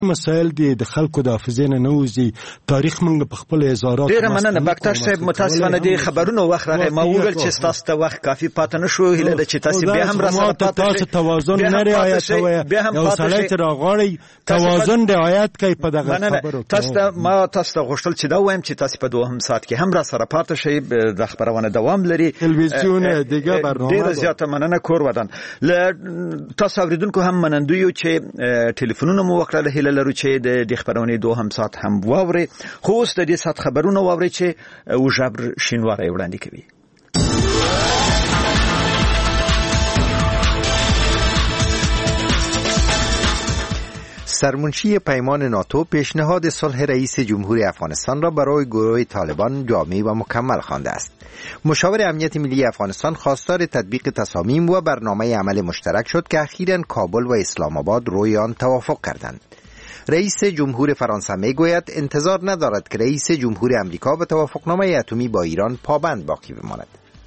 مسائل دي د خلکو د حافظې نه نوځي. تاریخ موږ په خپل هزارات. ډیره مننه بکتر صاحب، متاسفانه دي خبرونه وخت راغی. ما وویل چې تاسو ته وخت کافي پاتې نشو. هیله ده چې تاسو بیا هم راسره پاتې شئ. توازن نه رعایت کوئ. یو سړی چې راغړی توازن رعایت کوي په دغه خبرو. تاسو ته غوښتل چې دا وایم چې تاسو په دوهم ساعت کې هم راسره پاتې شئ. د خبرونه دوام لري. تلویزیون دیگه برنامه. ډیره زیاته مننه کور ودان. تاسو اوریدونکو هم منندوی یو چې ټلیفونونه مو وکړل. هیله لرو چې د خبرونه دوهم ساعت هم واوري. خو اوس د دې ساعت خبرونه واوري چې وجبر شینواری وړاندې کوي. سرمنشی پیمان ناتو پیشنهاد صلح رئیس جمهوری افغانستان را برای گروه طالبان جامع و مکمل خوانده است. مشاور امنیت ملی افغانستان خواستار تطبیق تصامیم و برنامه عمل مشترک شد که اخیراً کابل و اسلام آباد روی آن توافق کردند. رئیس جمهور فرانسه میگوید انتظار ندارد که رئیس جمهور امریکا به توافقنامه اتمی با ایران پابند باقی بماند.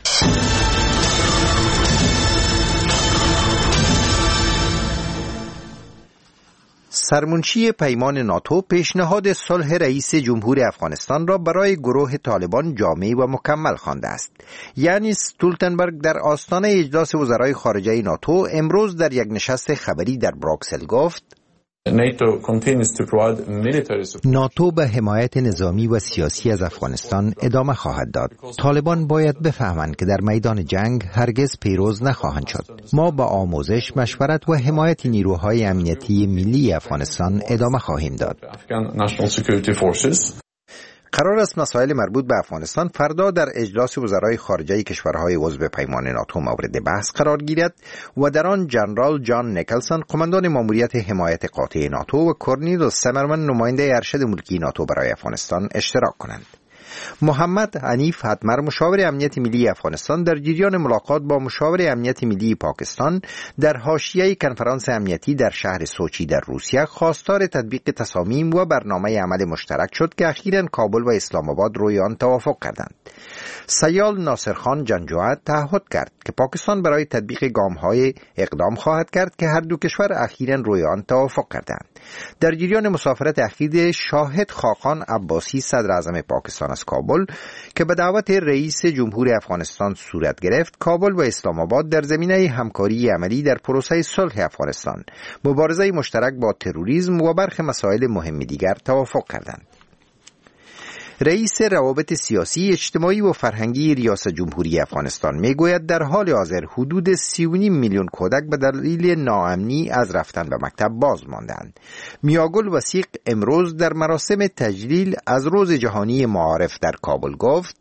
سرمنشی پیمان ناتو پیشنهاد صلح رئیس جمهور افغانستان را برای گروه طالبان جامع و مکمل خوانده است. یعنی استولتنبرگ در آستانه اجلاس وزرای خارجه ناتو امروز در یک نشست خبری در بروکسل گفت ناتو به حمایت نظامی و سیاسی از افغانستان ادامه خواهد داد. طالبان باید بفهمند که در میدان جنگ هرگز پیروز نخواهند شد. ما با آموزش، مشورت و حمایت نیروهای امنیتی ملی افغانستان ادامه خواهیم داد. قرار است مسائل مربوط به افغانستان فردا در اجلاس وزرای خارجه کشورهای عضو پیمان ناتو مورد بحث قرار گیرد و در آن جنرال جان نیکلسون قماندان ماموریت حمایت قاطع ناتو و کورنیل سمرمن نماینده ارشد ملکی ناتو برای افغانستان اشتراک کنند. محمد حنیف حتمر مشاور امنیت ملی افغانستان در جریان ملاقات با مشاور امنیت ملی پاکستان در حاشیه کنفرانس امنیتی در شهر سوچی در روسیه خواستار تطبیق تصامیم و برنامه عمل مشترک شد که اخیراً کابل و اسلام آباد روی آن توافق کردند. سیال ناصرخان جنگجوی تعهد کرد که پاکستان برای تطبیق گام‌های اقدام خواهد کرد که هر دو کشور اخیراً روی آن توافق کردند. در جریان مسافرت اخیر شاهد خاقان عباسی صدر اعظم پاکستان از کابل که به دعوت رئیس جمهور افغانستان صورت گرفت، کابل و اسلام آباد در زمینه همکاری عملی در پروسه صلح افغانستان، مبارزه مشترک با تروریسم و برخی مسائل مهم دیگر توافق کردند. رئیس روابط سیاسی، اجتماعی و فرهنگی ریاست جمهوری افغانستان میگوید در حال حاضر حدود 3.5 میلیون کودک به دلیل ناامنی از رفتن به مکتب باز ماندند. میاگل وثیق امروز در مراسم تجلیل از روز جهانی معارف در کابل گفت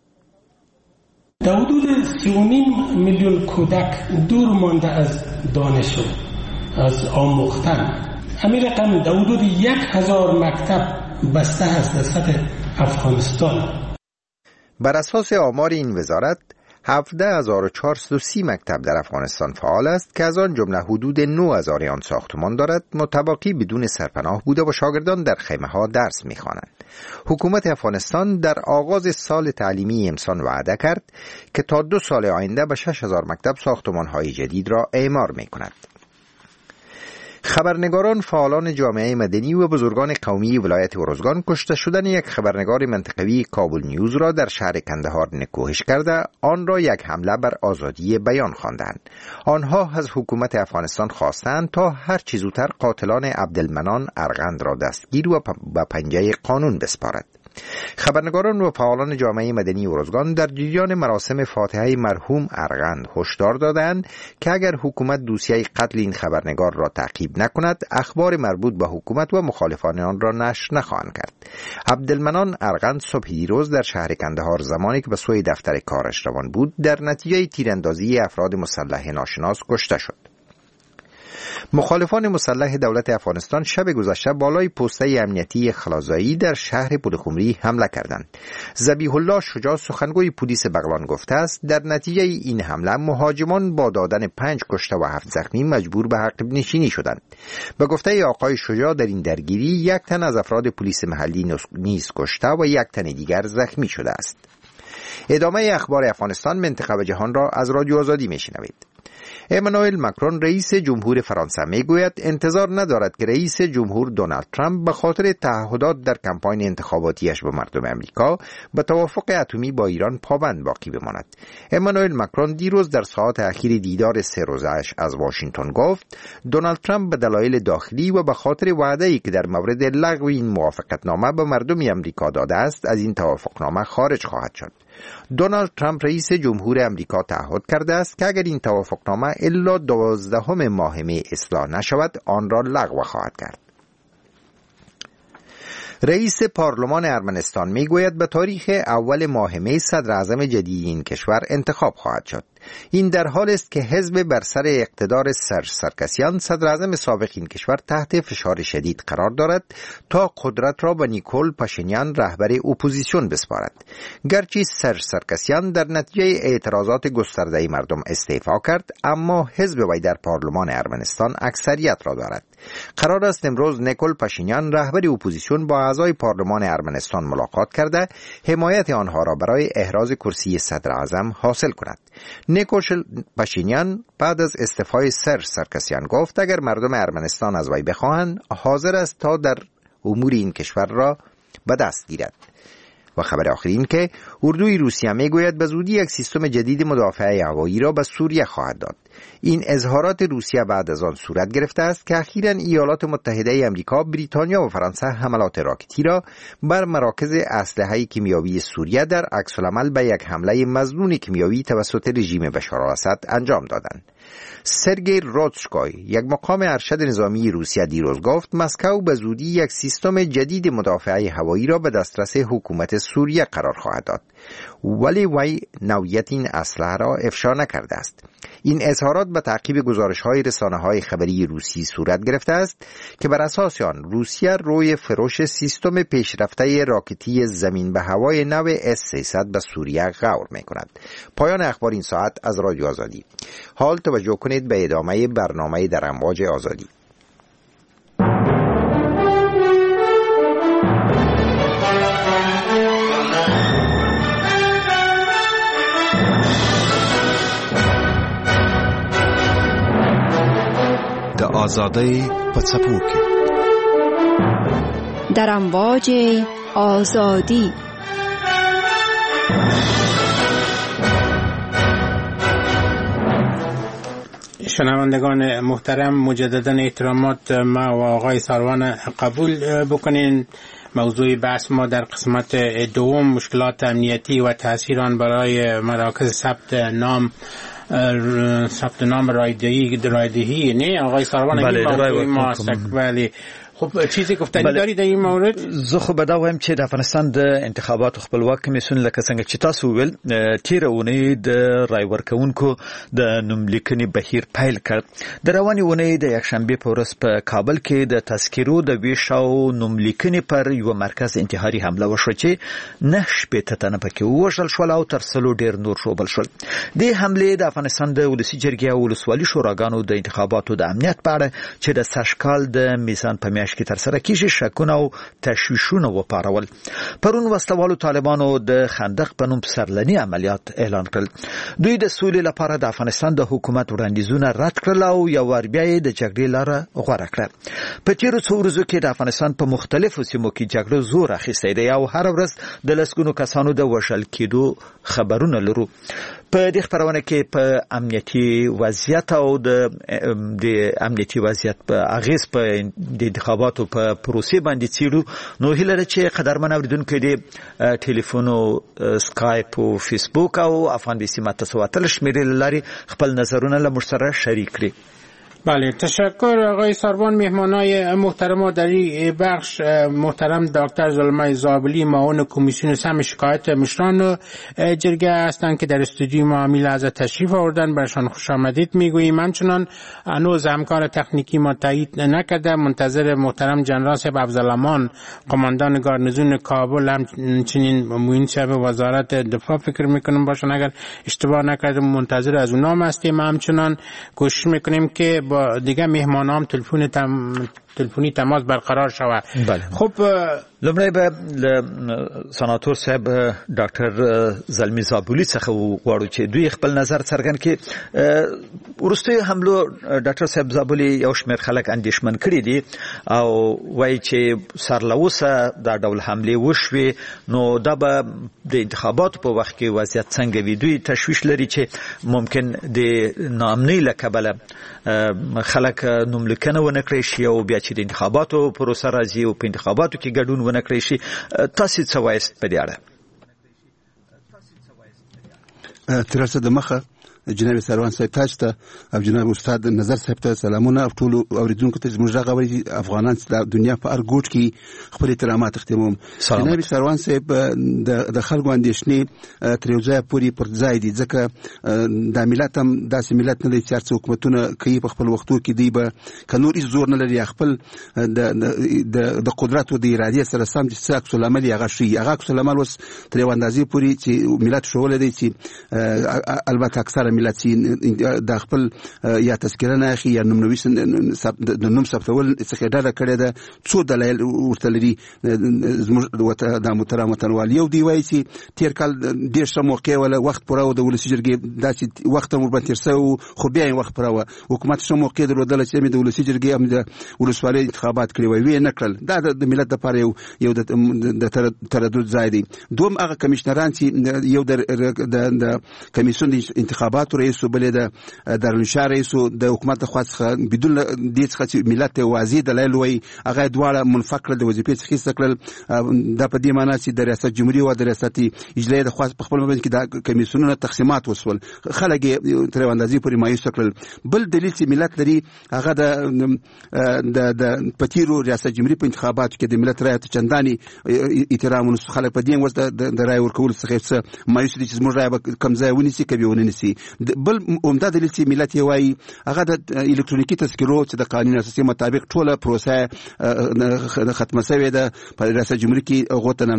در حدود 3.5 میلیون کودک دور مانده از دانش و از آموختن. همین رقم در حدود 1000 مکتب بسته است در سطح افغانستان. بر اساس آمار این وزارت 17430 مکتب در افغانستان فعال است که از آن جمله حدود 9000 آن ساختمان دارد، متباقی بدون سرپناه بوده و شاگردان در خیمه ها درس می‌خوانند. حکومت افغانستان در آغاز سال تعلیمی امسال وعده کرد که تا 2 سال آینده به 6000 مکتب ساختمان‌های جدید را اعمار می‌کند. خبرنگاران، فعالان جامعه مدنی و بزرگان قومی ولایت ارزگان کشته شدن یک خبرنگار منطقوی کابل نیوز را در شهر کندهار نکوهش کرده آن را یک حمله بر آزادی بیان خواندند. آنها از حکومت افغانستان خواستند تا هر چه زودتر قاتلان عبدالمنان ارغند را دستگیر و به پنجه قانون بسپارد. خبرنگاران و فعالان جامعه مدنی ارزگان در جریان مراسم فاتحه مرحوم ارغند هشدار دادند که اگر حکومت دوسیه قتل این خبرنگار را تعقیب نکند، اخبار مربوط به حکومت و مخالفان آن را نشر نخواهند کرد. عبدالمنان ارغند صبح دیروز در شهر کندهار زمانی که به سوی دفتر کارش روان بود، در نتیجه تیراندازی افراد مسلح ناشناس کشته شد. مخالفان مسلح دولت افغانستان شب گذشته بالای پسته امنیتی خلازایی در شهر پلخمری حمله کردند. ذبیح الله شجاع سخنگوی پلیس بغلان گفته است در نتیجه این حمله مهاجمان با دادن 5 کشته و 7 زخمی مجبور به عقب نشینی شدند. به گفته آقای شجاع در این درگیری 1 تن از افراد پلیس محلی نیز کشته و 1 تن دیگر زخمی شده است. ادامه اخبار افغانستان، منطقه و جهان را از رادیو آزادی میشنوید. امانوئل ماکرون رئیس جمهور فرانسه میگوید انتظار ندارد که رئیس جمهور دونالد ترامپ به خاطر تعهدات در کمپاین انتخاباتیش به مردم امریکا به توافق اتمی با ایران پابند باقی بماند. امانوئل ماکرون دیروز در ساعات اخیر دیدار 3 روزه‌اش از واشنگتن گفت دونالد ترامپ به دلایل داخلی و به خاطر وعده‌ای که در مورد لغو این موافقتنامه به مردم امریکا داده است از این توافقنامه خارج خواهد شد. دونالد ترامپ رئیس جمهور امریکا تعهد کرده است که اگر این توافقنامه الا 12 ماه می اصلاح نشود آن را لغو خواهد کرد. رئیس پارلمان ارمنستان میگوید به تاریخ اول ماه می صدر اعظم جدید این کشور انتخاب خواهد شد. این در حال است که حزب بر سر اقتدار سرژ سرکسیان صدر اعظم سابق این کشور تحت فشار شدید قرار دارد تا قدرت را به نیکول پاشینیان رهبر اپوزیسیون بسپارد. گرچه سرژ سرکسیان در نتیجه اعتراضات گسترده مردم استعفا کرد اما حزب وی در پارلمان ارمنستان اکثریت را دارد. قرار است امروز نیکول پاشینیان رهبر اپوزیسیون با اعضای پارلمان ارمنستان ملاقات کرده حمایت آنها را برای احراز کرسی صدر اعظم حاصل کند. نیکول پاشینیان بعد از استعفای سرژ سرکسیان گفت اگر مردم ارمنستان از وی بخواهند حاضر است تا در امور این کشور را به دست گیرد. و خبر آخر این که اردوی روسیه میگوید به زودی یک سیستم جدید مدافع هوایی را به سوریه خواهد داد. این اظهارات روسیه بعد از آن صورت گرفته است که اخیراً ایالات متحده آمریکا، بریتانیا و فرانسه حملات راکتی را بر مراکز اسلحه کیمیاوی سوریه در عکس‌العمل به یک حمله مظنون کیمیاوی توسط رژیم بشار الاسد انجام دادند. سرگئی روتشکوی یک مقام ارشد نظامی روسیه دیروز گفت مسکو به زودی یک سیستم جدید مدافع هوایی را به دسترس حکومت سوریه قرار خواهد داد، ولی وی نوعیت این اسلحه را افشا نکرده است. این اظهارات به تعقیب گزارش‌های رسانه‌های خبری روسی صورت گرفته است که بر اساس آن روسیه روی فروش سیستم پیشرفته راکتی زمین به هوای نو S-300 به سوریه غور می‌کند. پایان اخبار این ساعت از رادیو آزادی. حال توجه کنید به ادامه برنامه در امواج آزادی. د آزادۍ په څپو کې در امواج آزادی. شنوندگان محترم، مجددا احترامات ما و آقای ساروان قبول بکنین. موضوع بحث ما در قسمت دوم مشکلات امنیتی و تأثیر آن برای مراکز ثبت نام رایدهی نه آقای ساروان؟ بله ما ولی خب چیزی گفتنی داری در این مورد؟ زه خو به دا وایم چې د افغانستان د انتخاباتو خپلواک کمیسیون لکه څنګه چې تاسو ویل تیره اونۍ د رای ورکوونکو د نوملیکنې بهیر پیل کړ. د روانې اونۍ د یکشنبې په ورځ په کابل کې د تذکیرو د ویش او نوملیکنې پر یو مرکز انتحاري حمله وشوه چې 9 تنه پکې ووژل شول او تر 100 ډیر نور شوبل شول. دې حملې د افغانستان د ولسي جرګې او ولسوالي شوراګانو د انتخاباتو د امنیت په اړه چې د سږکال د میزان په میاشت کې تر سره کیږي شکونه او تشویشونه وپارول. پرون وسلوالو طالبانو د خندق په نوم سرلنی عملیات اعلان کړل. دوی د سولې لپاره د افغانستان د حکومت وړاندیزونه رد کړل او یو ور بیا د جګړې لاره غوره کړه. په تیرو څو ورځو کې د افغانستان په مختلفو سیمو کې جګړه زور اخیستی دی او هر ورځ د لسګونو کسانو د وژل کېدو خبرونه لرو. په دې خبرونه کې په امنیتي وضعیت او د امنیتي وضعیت په اغیز په د انتخاباتو په پروسې باندې څیړو. نو هیله ده چې قدرمن اوریدونکو د ټلیفون او سکایپ او فیسبوک او افغان بیسی متسواتل شمیرې لري خپل نظرونه له موږ سره شریک کړي. بله، تشکر آقای ساروان. مهمانای محترم در این بخش محترم دکتر زلمه زابلی معاون کمیسیون سم شکایت مشران جرگه هستند که در استودیو ما میل از تشریف آوردن. برشان خوش آمدید میگوییم. همچنان هنوز همکار تکنیکی ما تایید نکرده. منتظر محترم جنرال صاحب افضلامان قماندان گارنیزون کابل همچنین معین صاحب وزارت دفاع فکر میکنم باشن، اگر اشتباه نکردم منتظر از اونام هستیم. همچنان کوشش میکنیم که با دیگه مهمانام تلفنی تماس برقرار شود. خب لمړی به سناتور صاحب ډاکټر زلمی زابلی څخه وغواړو چې دوی خپل نظر څرګند کړي. وروستیو حملو ډاکټر صاحب زابلی یو شمېر خلک اندېښمن کړي دي او وایي چې سرلوسه دا ډول حملې وشوې نو دا به د انتخاباتو په وخت کې وضعیت څنګه وي. دوی تشویش لري چې ممکن د ناامنۍ له کبله خلک نوملیکنه ونه کړی شي او بیا چې د انتخاباتو پروسه راځي او په انتخاباتو کې ګډون ونه کړی شي. تاسو څه وایست په دې اړه؟ تر څه د مخه جناب سروان صاحب تاسو ته او جناب استاد نظر صاحب ته سلامونه او ټول اوریدونکو ته زموږ غوړي افغانان د دنیا په هر ګوټ کې خپل احترامات تقدیموم. جناب سروان صاحب د خلکو اندېښنې تر یو ځای پورې پر ځای دي ځکه د ملت هم داسې ملت نه دی چې حکومتونه کوي په خپل وختو کې دی به کنور هیڅ زور نه لري خپل د قدرت او د ارادې سره سم چې عکس العمل یې هغه شي. هغه عکس العمل اوس تر یو اندازې پورې چې ملت شوله دی چې البته اکثره ملت د خپل یا تذکره نه اخی یا نومنویس د نوم ثبتول څخه ډاډه کړی ده. څو دلایل ورته لري د محترم وطنوال. یو دی وایي چې تیر کال ډېر ښه موقع ولا وخت پوره و د ولسي جرګې داسې وخت هم ورباندې تېر سوی خو بیا یې وخت پوره و حکومت ښه موقع درلودله چې د ولسي جرګې هم د ولسوالۍ انتخابات کړي وای ویې نه کړل. دا د ملت دپاره یو د تردد ځای دی. دوم هغه کمیشنران چې یو د کمیسیون د انتخابات رئیس بلې د دارالانشا رئیس د حکومت خوا څخه بدون دې څخه چې ملت ته واضح دلایل وایي هغه دواړه منفک کړل د وظیفې څخه ایسته کړل. دا په دې معنی چې د ریاست جمهوریت او د ریاست اجرایه د خوا په خپل مابین کې د کمیسیونونو تقسیمات وسول خلک یې تر اندازې پورې مایوسه کړل. بل دلیل چې ملت لري هغه د پتیرو ریاست جمهوریت په انتخاباتو کې د ملت رایه ته چنداني احترام ونسو. خلک په دې وس د رایه ورکول څخه مایوس دي چې زموږ رایه به کم ځای ونیسي که به ونه نیسي. بل عمده دلیل چې ملت یې وایي هغه د الکترونیکي تذکرو چې د قانون اساسي مطابق ټوله پروسه ختمه شوې ده په ریاست جمهوریت کې هغو ته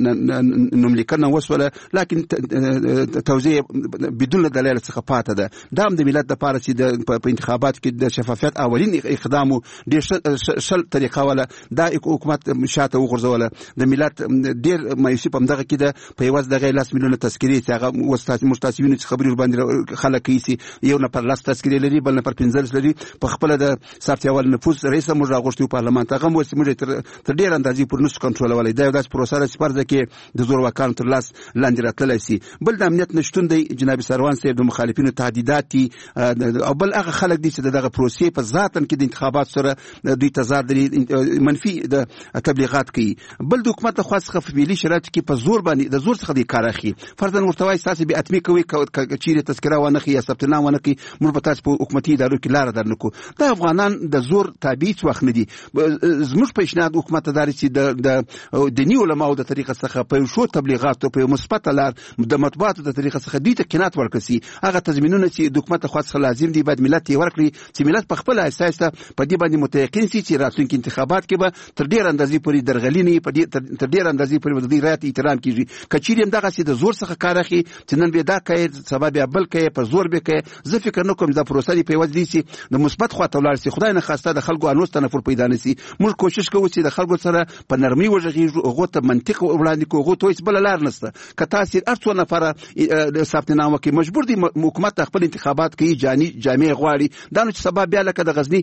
نوملیکنه وسوله لکن توزیع بدون دلایل څخه پاته ده. دا هم د ملت دپاره چې په انتخاباتو کې د شفافیت اولین اقدام و ډېر شل طریقه وله دا حکومت شاته وغورځوله. د ملت ډېر مایوسي په همدغه کې ده په یوازې دغه 10 میلیونه تذکرې چې هغه موږ تاسو وینو چې خبرې ورباندې خلک کوي چې یو نفر 10 تذکرې لري بل نفر 15 لري. په خپل د سافتیاول نفوذ رئیس موږ راغوښتو پارلمان ته هغه موږ تر ډېر اندازې پورې نشو کنټرولولای. دا یو داسې پروسه ده چې فرض کې د زور واکانو تر لاس لاندې راتللی سي. بل د امنیت نشتون دی. جناب سروان صاحب د مخالفینو تهدیدات دي او بل هغه خلک دي چې دغه پروسې په ذاتن کې د انتخابات سره دوی تضاد لري منفي د تبلیغات کوي. بل د حکومت خاص څخه ملي شرایط کې په زور باندې د زور څخه د کار اخی فرضاً ورته وایي تاسو به اتمی کوي چیرې تذکره ونه کوي یا ثبتنامه ونه کوي موږ به تاسو په حکومتي ادارو کې لاره درنکو. دا افغانان د زور تابع وخت نه دي. زموږ پیشنهاد حکومت داري چې د دیني علماو د طریقه څخه په شو تبلیغات په مثبت لار د مطبوعاتو د طریقه څخه دې ته قناعت ورکړي. هغه تضمینونه چې د حکومت خاص لازم دي باید ملت یې ورکړي چې ملت په خپل اساس په دې باندې متيقن شي چې راتلونکي انتخابات کې به تر ډیر اندازې پورې درغلینې په دې تر ډیر اندازې پورې د دې رایت احترام کیږي. کچېرې هم دغه چې د زور څخه کار اخلي چې نن به دا کوي سبب یا بل کوي په زور به کوي. زه فکر نه کوم دا پروسه دی په وځي چې د مثبت خوا ته ولاړ شي. خدای نه خواسته د خلکو انوس تنفر پیدا نشي. موږ کوشش کوو چې د خلکو سره په نرمي وژغېږو هغه ته منطق وړاندې کوو هغه ته هیڅ بل لار نشته. که تاسو ارڅو نفر ثبتنامه کې مجبور دي حکومت خپل انتخابات کوي جامع غواړي دا نو چې سبب بیا لکه د غزنی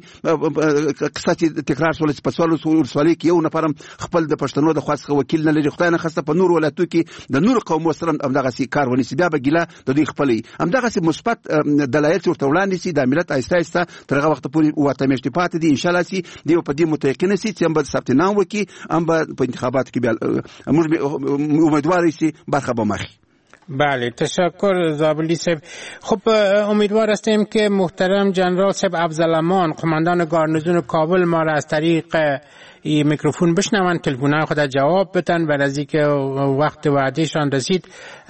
قصه چې تکرار شول چې په سوالي کې یو نفر خپل د پښتنو د خاص وکیل نه لري. خدای نه خواسته په نور ولایتو کې د نور قومو سره همدغه سي کار ونیسي بیا به ګیله د دوی خپلې همدغه سي مثبت دلایل ورته وړاندې سي. د ملت آیسته آیسته تر هغه وخت پورې وته میشتي پاتې دي ان شاء الله سي دی په دې متيقن سي چې هم به ثبتنام وکي هم به په انتخابات کې بیا موږ امیدوار سي برخه به مخ. بله تشکر زابلی صاحب. خب امیدوار هستیم که محترم جنرال صاحب افضل امان قماندان گارنیزون کابل ما را از طریق این میکروفون بشنون، تلفن‌های خود جواب بدن. بعد از اینکه وقت وعدهشان رسید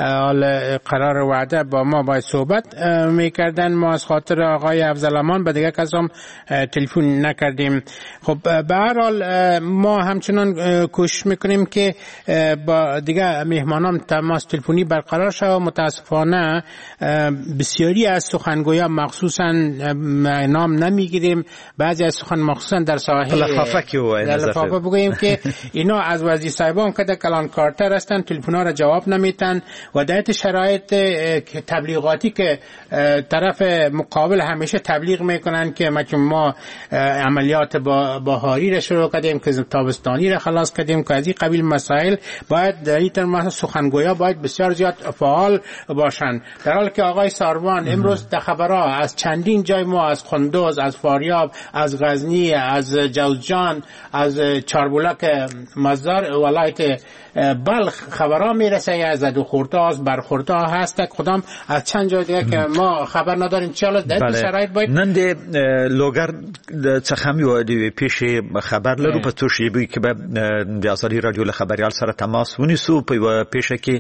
قرار وعده با ما باید صحبت میکردن. ما از خاطر آقای افضلامان به دیگه کس هم تلفن نکردیم. خب به هر حال ما همچنان کوشش میکنیم که با دیگه مهمانان تماس تلفنی برقرار شود. متاسفانه بسیاری از سخنگویا مخصوصا نام نمیگیریم، بعضی از سخن مخصوصا در ساحل لفافه بگوییم که اینا از وزیر صاحبان که کلان کارتر هستن، تلفن‌ها را جواب نمیتن و در شرایط تبلیغاتی که طرف مقابل همیشه تبلیغ میکنن که ما عملیات بهاری را شروع کردیم که تابستانی را خلاص کردیم که از این قبیل مسائل، باید در این سخنگویا باید بسیار زیاد فعال باشند. در حالی که آقای ساروان امروز در خبرها از چندین جای ما، از قندوز، از فاریاب، از غزنی، از جوزجان، از چاربولک مزار ولایت بلخ خبرها میرسه، از ادوخورتاز برخورتا هست کدام از چند جای دیگه که ما خبر نداریم. چاله در شرایط باید نن د لوګر څخه مې د پیش خبر لرو په توشي به کې به د ازادي رادیو له خبريال سره تماس ونیسو په پیشه کې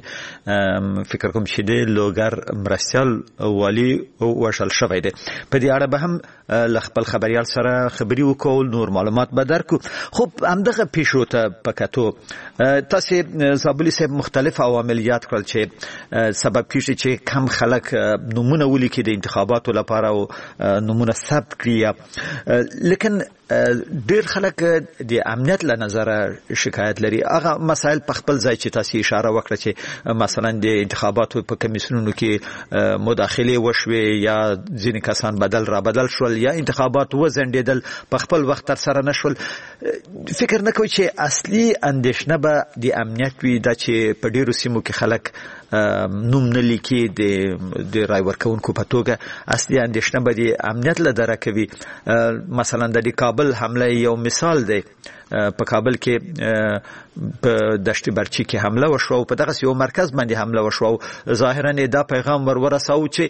فکر کوم چې د لوګر مرستيال والی وشل شوی دی. په دې اړه به هم له خپل خبريال سره خبري وکول، نور معلومات به درکو. خب همدغه پیشو ته پکاتو تاسو زابلی صاحب مختلف عوامل یاد کړل چې سبب کیږي چې کم خلک نمونه ولیکي د انتخاباتو لپاره او نمونه ثبت کړي، لیکن ډیر خلک د امنیت له نظر شکایت لري. هغه مسائل په خپل ځای چې تاسو اشاره وکړه چې مثلا د انتخاباتو په کمیسیونونو کې مداخله وشوي یا ځینې کسان بدل شول یا انتخابات وزندیدل په خپل وخت تر سره نشول، فکر نه کوي چې اصلي اندیشنه به د امنیت وي، دا چې په ډیرو سیمو کې خلک نوم نه لیکي د رای ورکونکو په توګه، اصلي اندیشنه به د امنیت له درکوي. مثلا د کابل حمله یو مثال دی. په کابل کې په دشت برچی کې حمله وشو او په دغه یو مرکز باندې حمله وشو. ظاهرا دا پیغام ورساو چې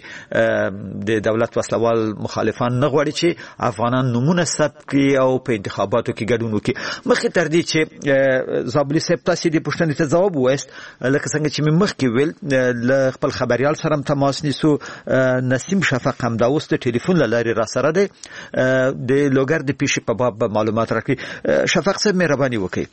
د دولت وسلوال مخالفان نه غواړي چې افغانان نمونه ثبت کړي او په انتخاباتو کې ګډون وکړي. مخکې تر دې چې زابلی صاحب تاسو د پوښتنې ته ځواب وایست، لکه څنګه چې مې مخکې ویل ل خپل خبريال سره تماس نیسو. نسیم شفق هم دا اوس د ټلیفون له لارې را سره دی د لوګر د پیښې په باب معلومات راکړي. شفق صاحب مهرباني وکړئ.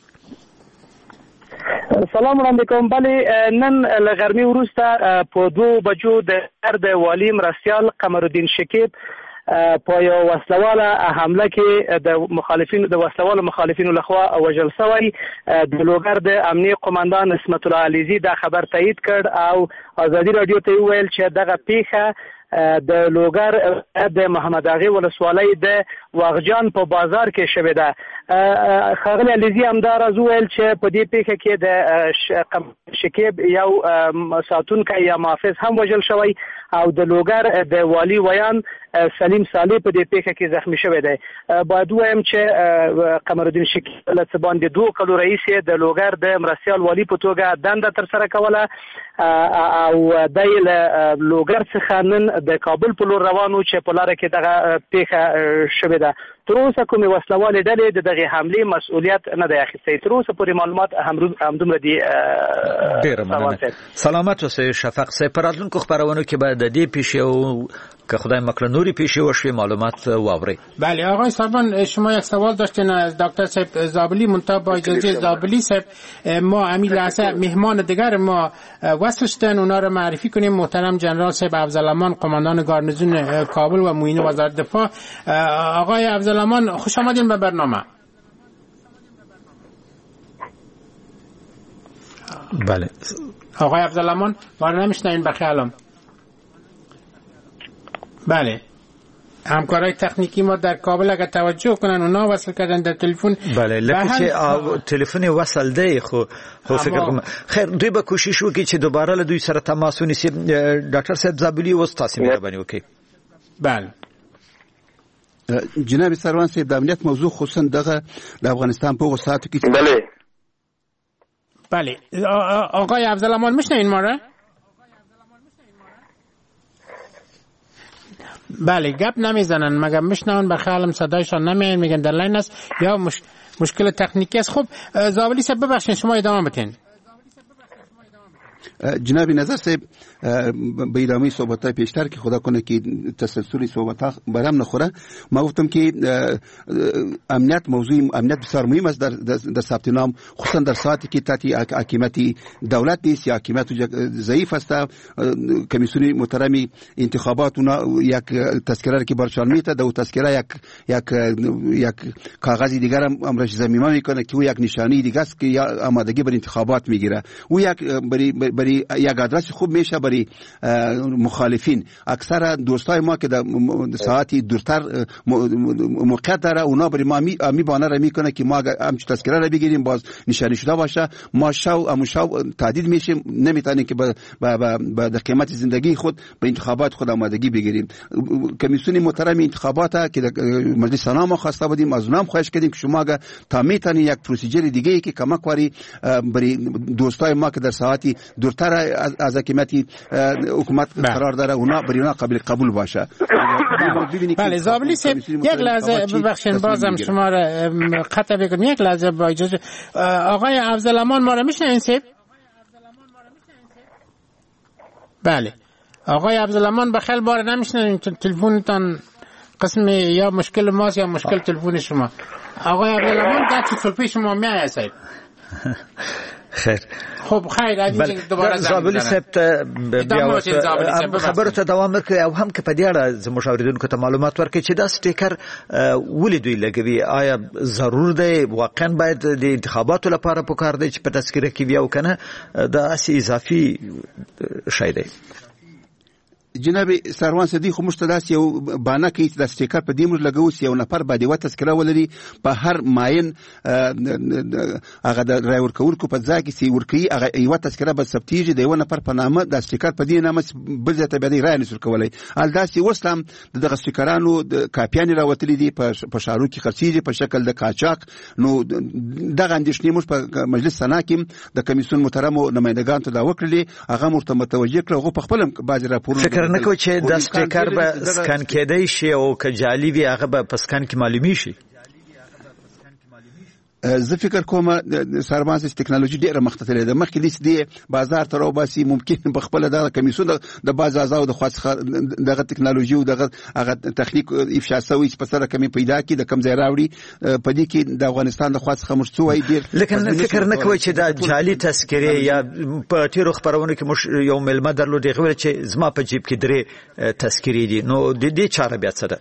سلام وړاندې کوم. بلې نن له غرمې وروسته په 2 بجو د والی مرستیال قمرالدین شکیب په یو وسلواله حمله کې د وسلوالو مخالفینو لخوا وژل شوی. د لوګر د امنیه قومندان اسمت الله علیزی دا خبر تایید کړ او ازادي رادیو ته ویل چې دغه پیښه د لوګر د محمد اغه ولسوالۍ د واغجان په بازار کې شوې ده. خاغلی علیزی هم دا راز ویل چې په دې پیښه کې د شکیب یو ساتونکی یا محافظ هم وژل شوی او د لوګر د والی ویان سلیم صالح په دې پیښه کې زخمی شوی دی. باید وایم چې قمرالدین شکیب له څه باندې 2 کلو رئیس د لوګر د مرستیال والی په توګه دنده تر سره کوله او د لوګر څخه نن د کابل په لور روانو چې په لار کې دغه پیښه شوې ده. تر اوسه کومې وسلوالې ډلې د دغه حملې مسؤلیت نه دی اخیستی. تر اوسه پورې معلومات همدومره دي. ډېره مننه. سلامت اوسئ شفق صاحب. په راتلونکو خبرونو کې به د دې پیښې او که خدای مکړه نوري پیښې وشوي معلومات واورئ. بله آقای سربان، شما یک سوال داشتین از دکتر صاحب زابلی. منتها با اجازه زابلی صاحب ما همین لحظه مهمان دیگر ما وصل شدن، اونا رو معرفی کنیم. محترم جنرال صاحب افضلامان قماندان گارنیزون کابل و معین وزارت دفاع. آقای افضلامان خوش آمدین به برنامه. بله آقای افضلامان ما رو نمیشنوین بخیالم. بله همکارای تکنیکی ما در کابل اگر توجه کنن اونا وصل کردن در تلفن. بله لکه تلفن وصل دی خو فکر کوم خیر دوی به کوشش وکړي چې دوباره له دوی سره تماس ونیسي. ډاکټر صاحب زابلی اوس تاسو مهرباني وکړئ. بله جناب سروان صاحب د امنیت موضوع خصوصا دغه د افغانستان په وساتو کې. بله آقای افضلامان میشنوین ما را؟ بله گپ نمیزنن مگر میشنون بخیالم صدایشان نمیاد، میگن در لاین است یا مشکل تکنیکی است. خب زابلی صاحب ببخشید شما ادامه بدین. جناب نظر صاحب به ادامه صحبت‌های پیشتر که خدا کنه که تسلسل صحبت‌ها برام نخوره، ما گفتم که امنیت بسیار مهم است در ثبت نام، خصوصا در ساعتی که تحت حاکمیت دولت نیست یا حاکمیت ضعیف است. کمیسیون محترم انتخابات اونا یک تذکره که برشان میده، دو تذکره یک کاغذی دیگر هم امرش ضمیمه میکنه که او یک نشانی دیگه است که یا آمادگی بر انتخابات میگیره. او یک برای یک آدرس خوب میشه برای مخالفین. اکثر دوستای ما که در ساعتی دورتر موقعیت داره، اونا برای ما میبانه را میکنه که ما همچون تذکره را بگیریم باز نشانی شده باشه، ما شو تعدید میشیم، نمیتونیم که با قیمت زندگی خود به انتخابات خود آمادگی بگیریم. کمیسیون محترم انتخابات که مجلس نام خواسته بودیم، از اونام خواهش کردیم که شما تا میتونید یک پروسیجر دیگه ای که کمک واری برای دوستای ما که در ساعتی دورتر از حکومت حکومت قرار داره، اونا برای اونا قبول باشه. بله زابلی صاحب یک لحظه ببخشید بازم شما را قطع بکنم، یک لحظه با اجازه. آقای افضلامان ما را میشنوین صاحب؟ بله آقای افضلامان بخیر بار نمیشنوین، تلفنتان قسم یا مشکل ماست یا مشکل تلفن شما. آقای افضلامان گچ تلفن شما میاد صاحب؟ خیر خب خیر اگه دوباره زابلی صاحب خبرته دوام ورکړي او هم که په دې اړه زموږ اوریدونکو ته معلومات ورکړي چې دا سټیکر ولې دوی لګوي، آیا ضرور دی واقعا باید د انتخاباتو لپاره پکار دی چې په تذکره کې وي او کنه دا اسی اضافي شی دی؟ جناب سروان صدیق خو مشتداس یو بانه کې د سټیکر په دیمر لګوس یو نفر باندې و تذکره ولري په هر ماین هغه د رای ورکولکو په ځای کې سی ورکی هغه یو تذکره به ثبتیږي د یو نفر په نامه د سټیکر په دی نامه بل ځای ته به رای نشور کولای. الداسي وسلام دغه سټیکرانو د کاپیان راوتلي دي په شارو کې خرڅيږي په شکل د قاچاق. نو دغه اندیشنې موږ په مجلس سنا کې د کمیسیون محترمو نمائندگان ته دا وکړلې، هغه مرته متوجه کړو، هغه په خپل بعض راپورونه نکو چې د سټیکر به سکان کېدای شي او که جعلي وي هغه به په سکان کې معلومي شي. زه فکر کوم سرماز ټکنالوژي ډیره مختلفه ده، مخکې دې بازار ته راوباسي، ممکن په خپل د کمیسیون د باز اعضاء د خاصه دغه ټکنالوژي او دغه هغه تخنیک افشا شوی چې په سره کمی پیدا کی د کم ځای راوړي په دې کې د افغانستان د خاصه خمرڅوي ډیر. لیکن فکر نه کوي چې د جعلي تذکره یا په تیرو خبرونه کې مش یو ملمه درلود غوړي چې زما په جیب کې درې تذکری دي، نو د دې چاره بیا څه ده؟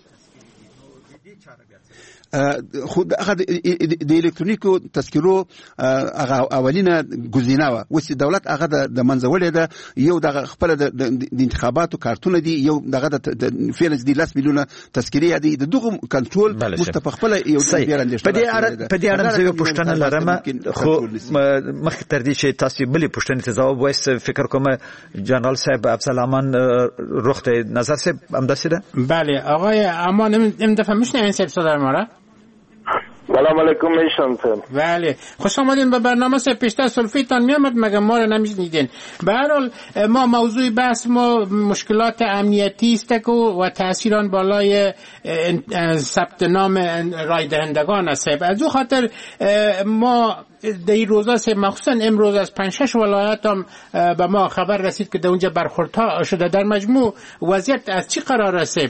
خود هغه د الکترونیکو تذکرو هغه اولینه گزینه و وسی دولت هغه د منځولې ده، یو د خپل د انتخاباتو کارتونه دي، یو دغه د فیرنس دي 10 میلیونه تذکری دي، د دغه کنټرول مستفخپل یو ډیرندش. په دې اړه زه یو پوښتنه لرم، خو مخکې تر دې چې تاسو بلې پوښتنې ته ځواب وایست فکر کوم جنرال صاحب افضلامان روخته نظر صاحب همداسې ده. بله آقای امان ام دفعه میشنوین صاحب صدای ما را؟ سلام علیکم میشنم. بله خوش آمدین به برنامه. پیشتر سلفیتان میامد مگه ما رو نمیشنیدین. به هر حال ما موضوع بحث ما مشکلات امنیتی است و تاثیران بالای ثبت نام رای دهندگان است. از او خاطر ما در این روزا مخصوصا امروز از 5-6 ولایت هم به ما خبر رسید که در اونجا برخوردها شده. در مجموع وضعیت از چی قرار است؟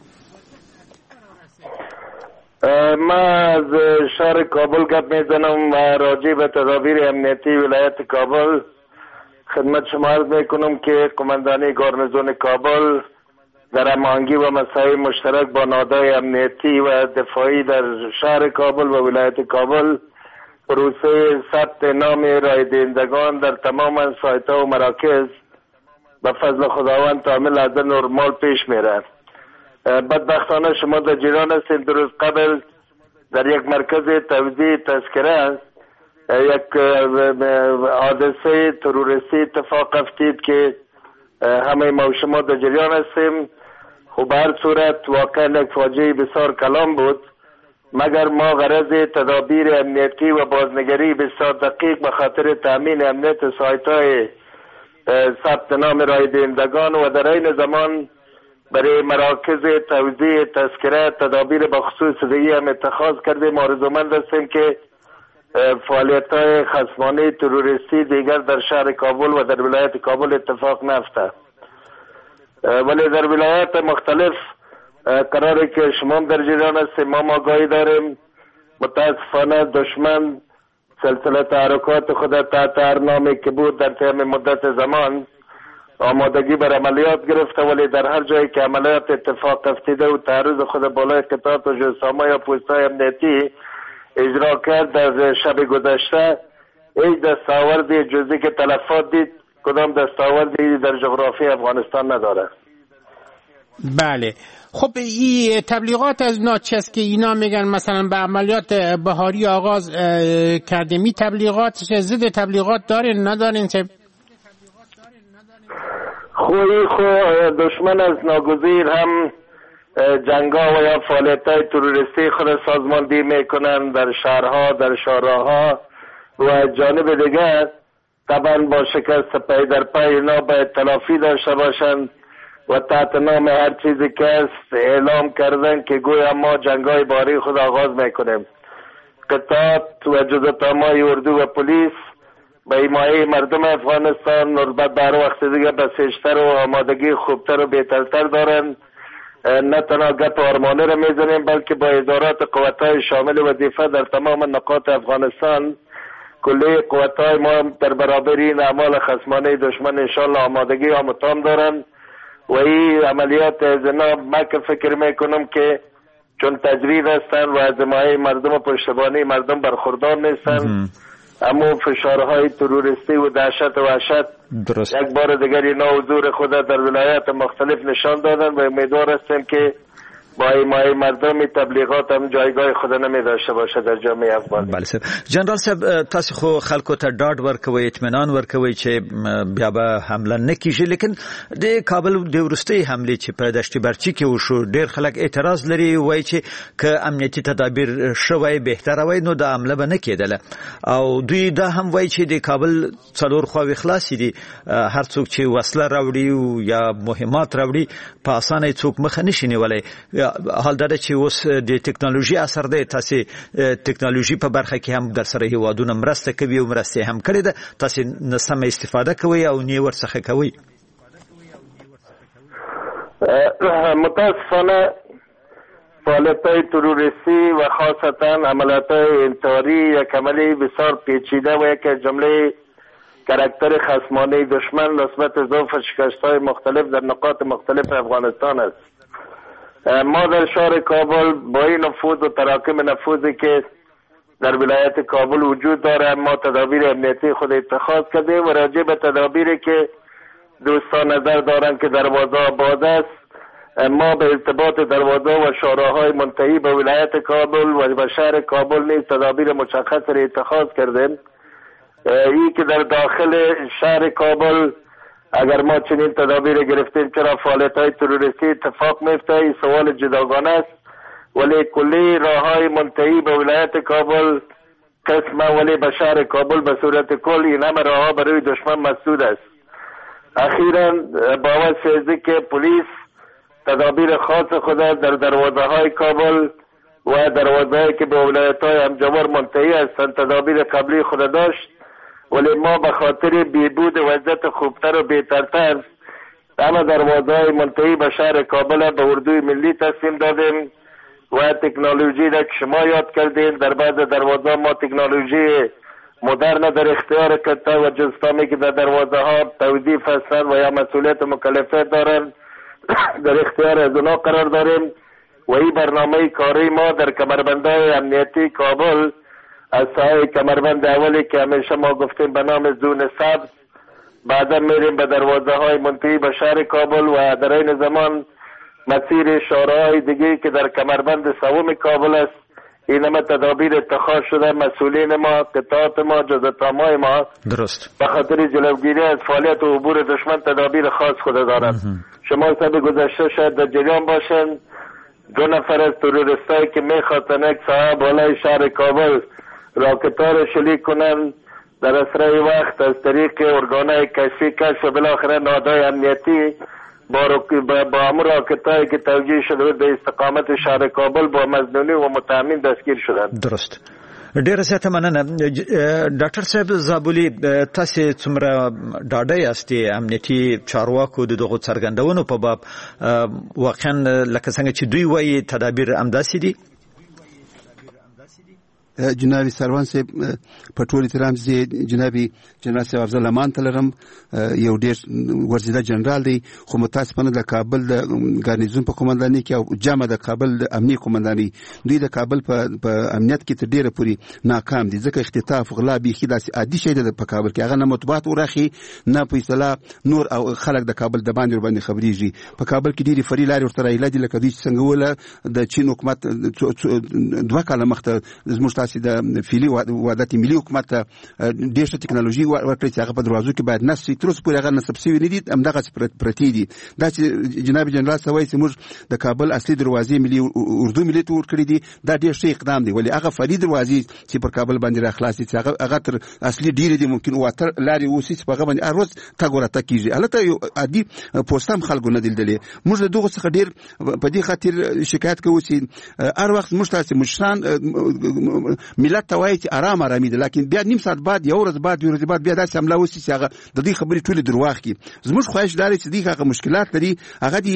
ما از شهر کابل گپ میزنم و راجع به تدابیر امنیتی ولایت کابل خدمت شما عرض میکنم که قماندانی گارنیزون کابل در هماهنگی و مساعی مشترک با نهادهای امنیتی و دفاعی در شهر کابل و ولایت کابل پروسه ثبت نام رای دهندگان در تمام سایت‌ها و مراکز به فضل خداوند کامل از نرمال پیش میره. بدبختانه شما در جریان هستید. دو روز قبل در یک مرکز توزیع تذکره یک حادثه تروریستی اتفاق افتید که همه ما شما در جریان هستیم. خب به هر صورت واقعا یک فاجعه بسیار کلان بود، مگر ما غرض تدابیر امنیتی و بازنگری بسیار دقیق به خاطر تامین امنیت سایت‌های ثبت نام رای دهندگان و در این زمان برای مراکز توزیع تذکره تدابیر بخصوص دیگه هم اتخاذ کردیم. آرزومند هستیم که فعالیت‌های خصمانه تروریستی دیگر در شهر کابل و در ولایت کابل اتفاق نیفتاد. ولی در ولایات مختلف قراره که شما در جریان هستیم، ما آگاهی داریم. متاسفانه دشمن سلسله تحرکات خود تحت هر نامی که بود در طی مدت زمان آمادگی بر عملیات گرفته، ولی در هر جایی که عملیات اتفاق افتیده و تعرض خود بالای قطعات و جسامه یا پوست‌های امنیتی اجرا کرد در شب گذشته، هیچ دستاوردی جزئی که تلفات دید کدام دستاوردی در جغرافی افغانستان نداره. بله. خب این تبلیغات از ناچست که اینا میگن مثلا به عملیات بهاری آغاز کرده، می تبلیغاتش ضد تبلیغات دارین ندارین؟ خوی دشمن از ناگزیر هم جنگا و یا فعالیت‌های تروریستی خود سازماندهی میکنن در شهرها، در شهرها و جانب دیگر طبعا با شکست پی در پی اینا باید تلافی داشته باشند و تحت نام هر چیزی که است اعلام کردن که گویا ما جنگای باری خود آغاز میکنیم. قطعات و جزءتامای اردو و پلیس به حمایه مردم افغانستان نسبت به هر وقت دیگه بسیجتر و آمادگی خوبتر و بهترتر دارن. نه تنها گپ آرمانه را میزنیم بلکه با ادارات قوت‌های شامل وظیفه در تمام نقاط افغانستان کلی قوت‌های ما در برابر این اعمال خصمانه دشمن انشالله آمادگی و متام دارن و این عملیات از اینا من که فکر میکنم که چون تجرید هستن و از حمایه مردم و پشتیبانی مردم برخوردار نیستن، اما فشارهای تروریستی و دهشت و وحشت یک بار دیگر اینا حضور خود در ولایات مختلف نشان دادن و امیدوار هستیم که با حمایه مردم تبلیغات هم جایگاه خود نمی داشته باشه در جامعه افغان. بله صاحب. جنرال صاحب تاسو خو خلکو ته ډاډ ورکوي، اطمینان ورکوي چې بیا به حمله نه کیږي، لیکن د کابل د وروستۍ حملې چې په دشت برچی کې وشو ډیر خلک اعتراض لري، وایي چې که امنیتي تدابیر شوی بهتره وای نو د حمله به نه کېدله، او دوی دا هم وایي چې د کابل څلور خواوې خلاصې دي، هر څوک چې وسله راوړي یا مهمات راوړي په اسانه څوک مخه نشي نیولی. حال دا چې اوس د ټکنالوژي اثر دی، تاسو ټکنالوژي په برخه کې هم در سره هیوادونه مرسته کوي او مرسته هم کړې ده، تاسو نسمه استفاده کوي او نه ورڅخه کوي. متاسفانه فعالیت‌های تروریستی و خاصتا عملیات‌های انتحاری یک عملی بسیار پیچیده و یک جمله کاراکتر خصمانه دشمن نسبت ضعف و شکست‌های مختلف در نقاط مختلف افغانستان است. ما در شهر کابل با این نفوذ و تراکم نفوذی که در ولایت کابل وجود داره ما تدابیر امنیتی خود اتخاذ کردیم و راجع به تدابیری که دوستان نظر دارن که دروازه باز است، ما به ارتباط دروازه و شهرهای منتهی به ولایت کابل و به شهر کابل نیز تدابیر مشخص را اتخاذ کردیم. این که در داخل شهر کابل اگر ما چنین تدابیر گرفتیم چرا فعالیت‌های تروریستی اتفاق میفته، این سوال جداگانه است، ولی کلی راههای منتهی به ولایت کابل قسمه ولی به شهر کابل به صورت کل این همه راهها برای دشمن مسدود است. اخیراً با واسطه که پلیس تدابیر خاص خود در دروازه‌های کابل و دروازه‌ای که به ولایت‌های همجوار منتهی هستند تدابیر قبلی خود داشت، ولی ما به خاطر بیبود وضعیت خوبتر و بهترتر همه دروازه‌های منتهی به شهر کابل به اردوی ملی تسلیم دادیم و تکنولوژی را که شما یاد کردین در بعض دروازه ما تکنولوژی مدرن در اختیار کرده و جزتامی که در دروازه ها توظیف هستند و یا مسئولیت مکلفه دارند در اختیار از اونا قرار داریم و این برنامه کاری ما در کمربندهای امنیتی کابل از ساحه کمربند اولی که همیشه ما گفتیم به نام زون سبز، بعدا میریم به دروازه های منتهی به شهر کابل و در این زمان مسیر شهرهای دیگه که در کمربند سوم کابل است. این همه تدابیر اتخاذ شده، مسئولین ما، قطعات ما، جزءتامای ما درست به خاطر جلوگیری از فعالیت و عبور دشمن تدابیر خاص خود دارند. شما سب گذشته شاید در جریان باشن 2 نفر از تروریستایی که میخواستن یک ساعه بالای شهر کابل راکت‌ها را شلیک کنند در اسرع وقت از طریق ارگانهای کشف و بالاخره نهادهای امنیتی با امور راکت‌هایی که توجیه شده به استقامت شهر کابل با مظنونی و متهمین دستگیر شدند. درست. ډیره زیاته مننه ډاکټر صاحب زابولي. تاسو څومره ډاډه یاستئ امنیتي چارواکو دغه څرګندونو په باب واقعا لکه څنګه چې دوی وایي تدابیر امداسي دي؟ جناب سروان صاحب په ټول احترام زه جناب صاحب افضل امان تلرم یو ډیر ورزیده جنرال دی خو متاسفانه د کابل د ګارنیزون په قومندانۍ کې او جامه د کابل د امنیه قومندانۍ دوی د کابل په امنیت کې تر ډیره پوری ناکام دي ځکه اختطاف غلا بيخي داسې عادي شی دی په کابل کې هغه نه مطبوعات ورخي نه په اصطلاح نور او خلک د کابل د باندې خبريږي په کابل کې ډیری فری لاري ورته راځي لکه دوی څنګه ولا د چین حکومت 2 کاله مخته زموږ د فیلی وحدت ملي حکومت ډېر څه ټکنالوژي ورکړي چې هغه په دروازو کې باید نسي تر اوسه پورې هغه نسب شوی نه دي همدغه پرتی دي دا چې جناب جنرال سوي چې موږ د کابل اصلي دروازې ملي اردو ملي تور کړی دي دا ډېر ښه اقدام دی ولی هغه فری دروازې چې پر کابل باندې راخلاصي چې هغه تر اصلي ډېر دي ممکن واتر لاري اوسې چې په هغه باندې اروز تاګوره تکیږي البته یو عادي پوسټام خلکو نه دلدلې موږ دغه څخه ډېر په دې خاطر شکایت کوو چې هر وخت موږ تاسو مشران ملت ته وایي چې آرامي ده لکه بیا نیم ساعت بعد یو ورځ بعد یو ورځ بعد بیا داسې حمله وشي چې هغه د دې خبرې ټولې دروغ کی زموږ خواهش داري چې دغه هغه مشکلات لري هغه دي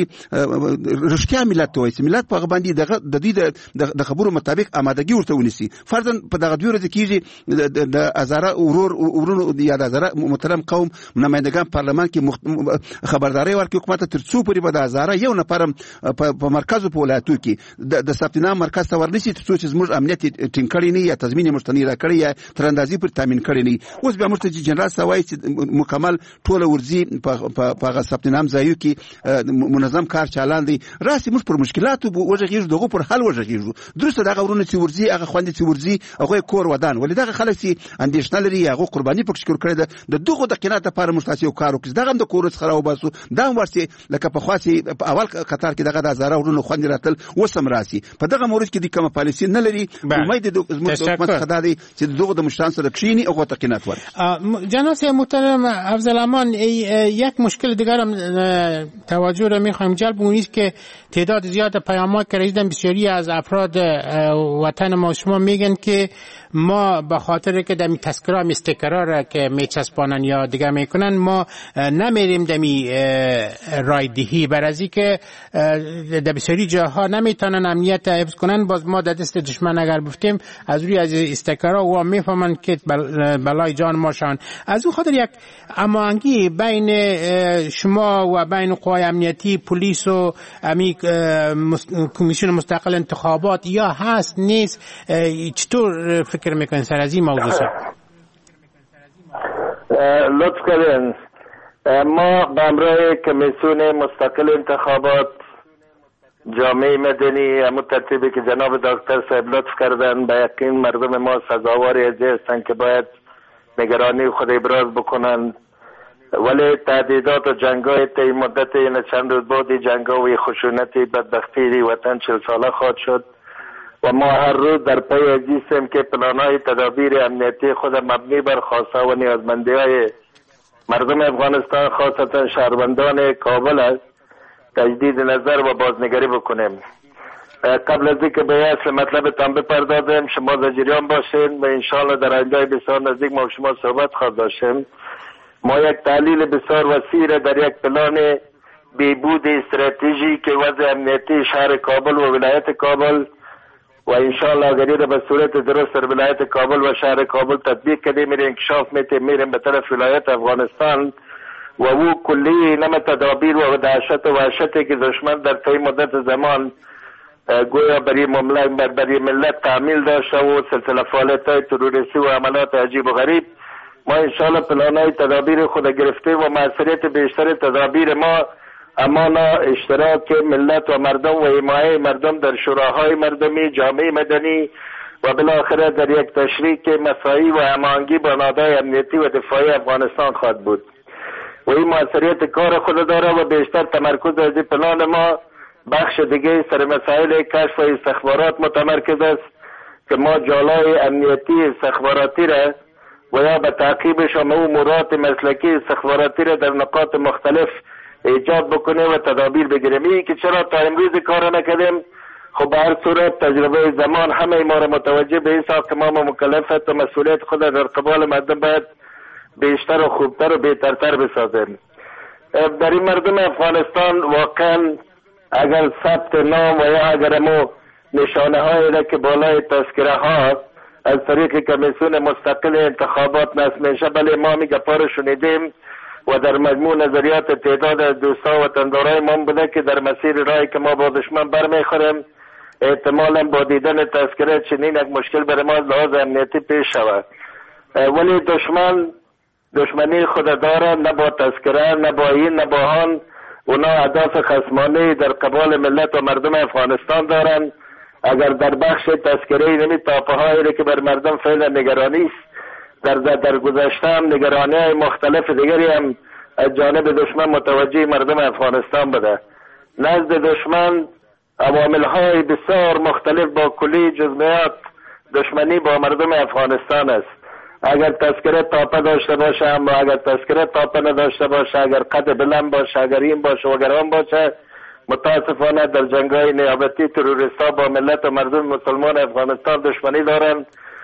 رښتیا ملت ته وایي چې ملت په باندې د دې د خبرو مطابق آمادګي ورته ونیسي فرضاً په دغه دوه ورځې کېږي د هزاره ورونو یا د هزاره محترم قوم نمائندگان پارلمان کې خبرداري ورکړي حکومت تر څو پورې به د هزاره یو نفر په مرکز په ولایتو کې د ثبتنام مرکز ته ورنشي تر څو چې زموږ امنیت ټینګ کړي نه یا تضمین مشتنی را کړی یا تر اندازې پر تامین کړی نه اوس بیا موږ ته جنرال سوای چې مکمل ټول ورزي په ثبتنام ځایو کې منظم کار چالان دي راسي موږ پر مشکلاتو وژغیږو دغه پر حل وژغیږو درسته دغه ورونه چې ورزي هغه خوندې چې ورزي هغه کور ودان ولې دغه خلک چې اندیشنه لري هغه قرباني پکې شکر کړی د دغه د قناعت لپاره مستاسیو کار وکړي دغه د کور څخه راو باسو دا ورسي لکه په خاصي په اول قطار کې دغه د هزاره ورونه خوندې راتل وسم راسي په دغه مورچ کې د کومه پالیسي نه لري امید د حکومت خدای چې دغه د مشران سره کشینی او تقینات ور جناب محترم افضل امان یک مشکل دیگر هم توجه را میخوایم جلب اون است که تعداد زیاد پیام‌ها که رسیدن بسیاری از افراد وطن ما شما میگن که ما به خاطر که دمی تذکره استیکرها را که میچسبانن یا دیگه میکنن ما نمیریم دمی رایدهی برازی که در بسیاری جاها نمیتونن امنیت حفظ کنن باز ما در دست دشمن اگر بفتیم از روی از استیکرها و میفهمن که بلای جان ماشان از اون خاطر یک هماهنگی بین شما و بین قوای امنیتی پلیس و کمیسیون مستقل انتخابات یا هست نیست چطور فکر میکنین سر از این موضوع لطف کردین ما به همراه کمیسیون مستقل انتخابات جامعه مدنی همون ترتیبی که جناب دکتر صاحب لطف کردن به یقین مردم ما سزاوار از هستند که باید نگرانی خود ابراز بکنند ولی تهدیدات و جنگای طی مدت این چند روز بعد جنگا و خشونتی بدبختی وطن 40 ساله خواهد شد و ما هر روز در پای عزیزیم که پلانهای تدابیر امنیتی خود مبنی بر خواسته و نیازمندی‌های مردم افغانستان خاصتا شهروندان کابل است تجدید نظر و بازنگری بکنیم. قبل از اینکه به اصل مطلب تان بپردازیم شما در جریان باشین و انشاءالله در آینده بسیار نزدیک ما شما صحبت خواهد داشتیم. ما یک تحلیل بسیار وسیع در یک پلان بهبود استراتژی که وضع امنیتی شهر کابل و ولایت کابل و انشاءالله اگر به صورت درست در ولایت کابل و شهر کابل تطبیق کردیم میره انکشاف میریم به طرف ولایت افغانستان و او کلی نم تدابیر و دهشت و وحشتی که دشمن در طی مدت زمان گویا برای ملت تعمیل داشته و سلسله فعالیت‌های تروریستی و عملات عجیب و غریب ما انشاءالله پلان‌های تدابیر خود گرفته و موثریت بیشتر تدابیر ما امان اشتراک ملت و مردم و حمایت مردم در شوراهای مردمی جامعه مدنی و بالاخره در یک تشریک مساعی و هماهنگی با نهادهای امنیتی و دفاعی افغانستان خواهد بود و این موثریت کار خود داره و بیشتر تمرکز از پلان ما بخش دیگه سر مسائل کشف و استخبارات متمرکز است که ما جالای امنیتی استخباراتی را و یا به تعقیبش و امورات مسلکی استخباراتی را در نقاط مختلف ایجاد بکنه و تدابیر بگیریم. این که چرا تا امروز کار نکردیم خب به هر صورت تجربه زمان همه ما را متوجه به این ساخت که ما مکلفیت و مسئولیت خود در قبال مردم باید بیشتر و خوبتر و بهترتر بسازیم. در این مردم افغانستان واقعا اگر ثبت نام و یا اگر ما نشانه هایی را که بالای تذکره ها از طریق کمیسیون مستقل انتخابات نصب میشه، بله ما می گپا رو شنیدیم و در مجموع نظریات تعداد از دوستا و وطندارای ما بوده که در مسیر راهی که ما با دشمن برمیخوریم احتمالا با دیدن تذکره چنین یک مشکل برای ما لحاظ امنیتی پیش شود. ولی دشمنی خود داره، نه با تذکره نه با این نه با آن. اونا اهداف خصمانه در قبال ملت و مردم افغانستان دارن. اگر در بخش تذکره نمی تاپه هایی که بر مردم فعلا نگرانی است، در گذشته هم نگرانی های مختلف دیگری هم از جانب دشمن متوجه مردم افغانستان بده. نزد دشمن عوامل های بسیار مختلف با کلی جزئیات دشمنی با مردم افغانستان است. اگر تذکره تاپه داشته باشه، اما اگر تذکره تاپه نداشته باشه، اگر قد بلند باشه، اگر این باشه و اگر آن باشه، متاسفانه در جنگای نیابتی تروریستا با ملت و مردم مسلمان افغانستان دشمنی دارند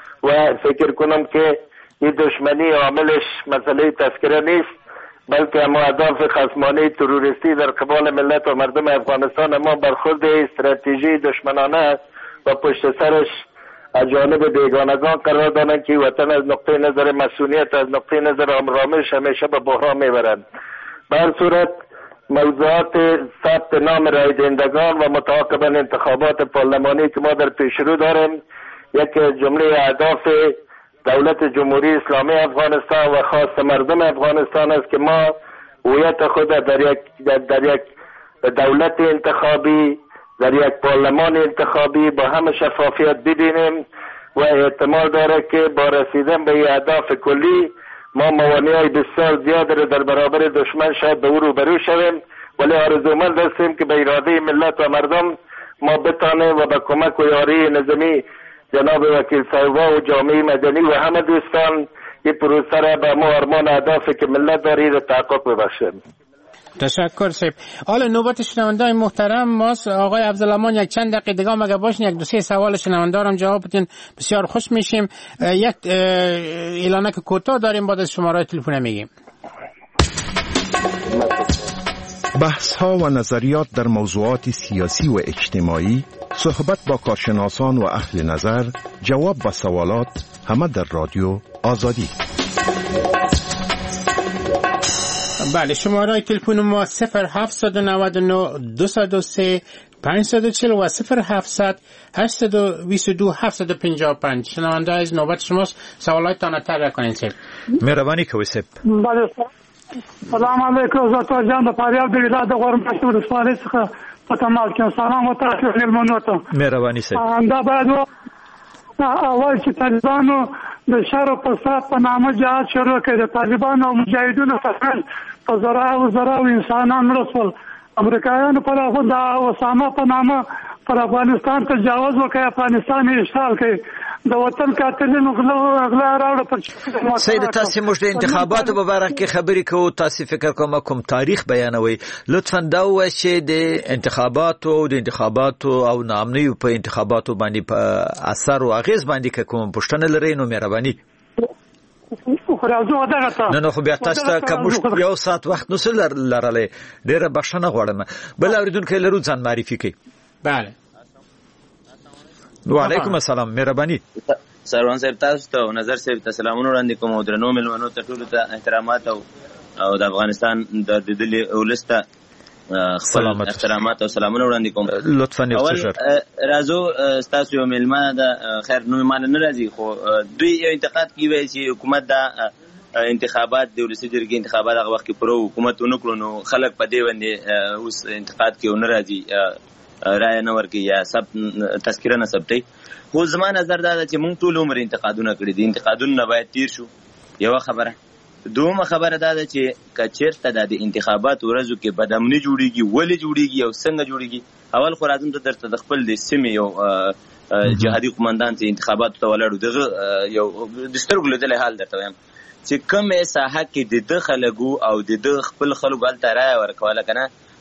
و فکر کنم که این دشمنی عاملش مسئله تذکره نیست، بلکه اما اهداف خصمانه تروریستی در قبال ملت و مردم افغانستان اما برخورد استراتژی دشمنانه و پشت سرش از جانب بیگانگان قرار دارند که وطن از نقطه نظر مسئولیت، از نقطه نظر آمرامش همیشه به بحران میبرند. به هر صورت موضوعات ثبت نام رای دهندگان و متعاقبا انتخابات پارلمانی که ما در پیش رو داریم یک جمله اهداف دولت جمهوری اسلامی افغانستان و خاص مردم افغانستان است که ما هویت خود در یک دولت انتخابی، در یک پارلمان انتخابی با همه شفافیت ببینیم و احتمال داره که با رسیدن به این اهداف کلی ما موانعی بسیار زیاد را در برابر دشمن شاید به او روبرو شویم، ولی آرزومند هستیم که به اراده ملت و مردم ما بتانیم و با کمک و یاری نظامی جناب وکیل صاحبا و جامعه مدنی و همه دوستان این پروسه را به ما ارمان اهدافی که ملت داری را تحقق ببخشیم. تشکر صاحب. حالا نوبت شنونده‌های محترم ماست. آقای عبدالامان یک چند دقیقه دیگه مگه باشین یک دو سه سوال شنوندارم جواب بدین بسیار خوش میشیم. یک اعلانک کوتاه داریم بعد از شماره تلفن میگیم. بحث ها و نظریات در موضوعات سیاسی و اجتماعی، صحبت با کارشناسان و اهل نظر، جواب و سوالات، همه در رادیو آزادی. بله، شماره تلفن ما 0799 203 540 و 0700 822 755. شنونده از نوبت شماست، سوالاتتان طرح کنین سیب. مهربانی کوي سیب. بله، سلام علیکم. زاتو جان د فاریاب د ولایت غورمشت ولسوالۍ څخه په تماس کې سلام او تاسو ملمنو ته. مهربانی سیب. دا باید اول چې طالبانو د شر او فساد په نامه جهاد شروع کړ. د طالبانو او مجاهدینو ترمنځ په زراعو انسانان رسول امریکایانو په لغو د اسامه په نامه پر افغانستان تجاوز وکړ، افغانستان یې اشغال کړ. د وطن قاتلینو غلا راوړه پر سید تاسو موږ د انتخاباتو په اړه کې خبرې کوو. تاسو فکر کوم تاریخ بیانوي. لطفاً دا وایئ چې د انتخاباتو او نامنیو په انتخاباتو باندې په اثر او اغیز باندې کوم پوښتنه لرئ نو مهرباني. نه خو بیا تاسو ته کوم یو ساعت وخت نو لرلې ډیره بښنه غواړم. بل اوریدونکو لرو ځان معرفي کړئ. بله. وعلیکم السلام. مهرباني. سروان صاحب تاسو ته نظر صاحب ته سلامونه وړاندې کوم او درنو ملمنو ته ټول ته احترامات او د افغانستان د دلی ولسته خپل احترامات او سلامونه وړاندې کوم. لطفا اول راځو تاسو یو ملمانه د خیر نو مان نه راځي خو دوی یو انتقاد کوي چې حکومت دا انتخابات د ولسی جرګې انتخابات هغه وخت کې پرو حکومت ونکړو نو خلک په دې باندې اوس انتقاد کوي نه راځي رای نه ورکي یا سب تذکره نه ثبتي. خو زما نظر دا چې موږ ټول عمر انتقادونه کړی دي، انتقادونه نه باید تیر شو. یو خبره. دومره خبره دا چې کچیرته د انتخابات ورځو کې بدامني جوړیږي، ولې جوړیږي او څنګه جوړیږي. اول خو راځم ته درته د خپل د سیمې یو جهادي قومندان ته انتخابات ته ولاړو دغه یو د سترګو لیدل حال درته وایم چې کومه ساحه کې د خلکو او د خپل خلکو الته رای ورکواله کنه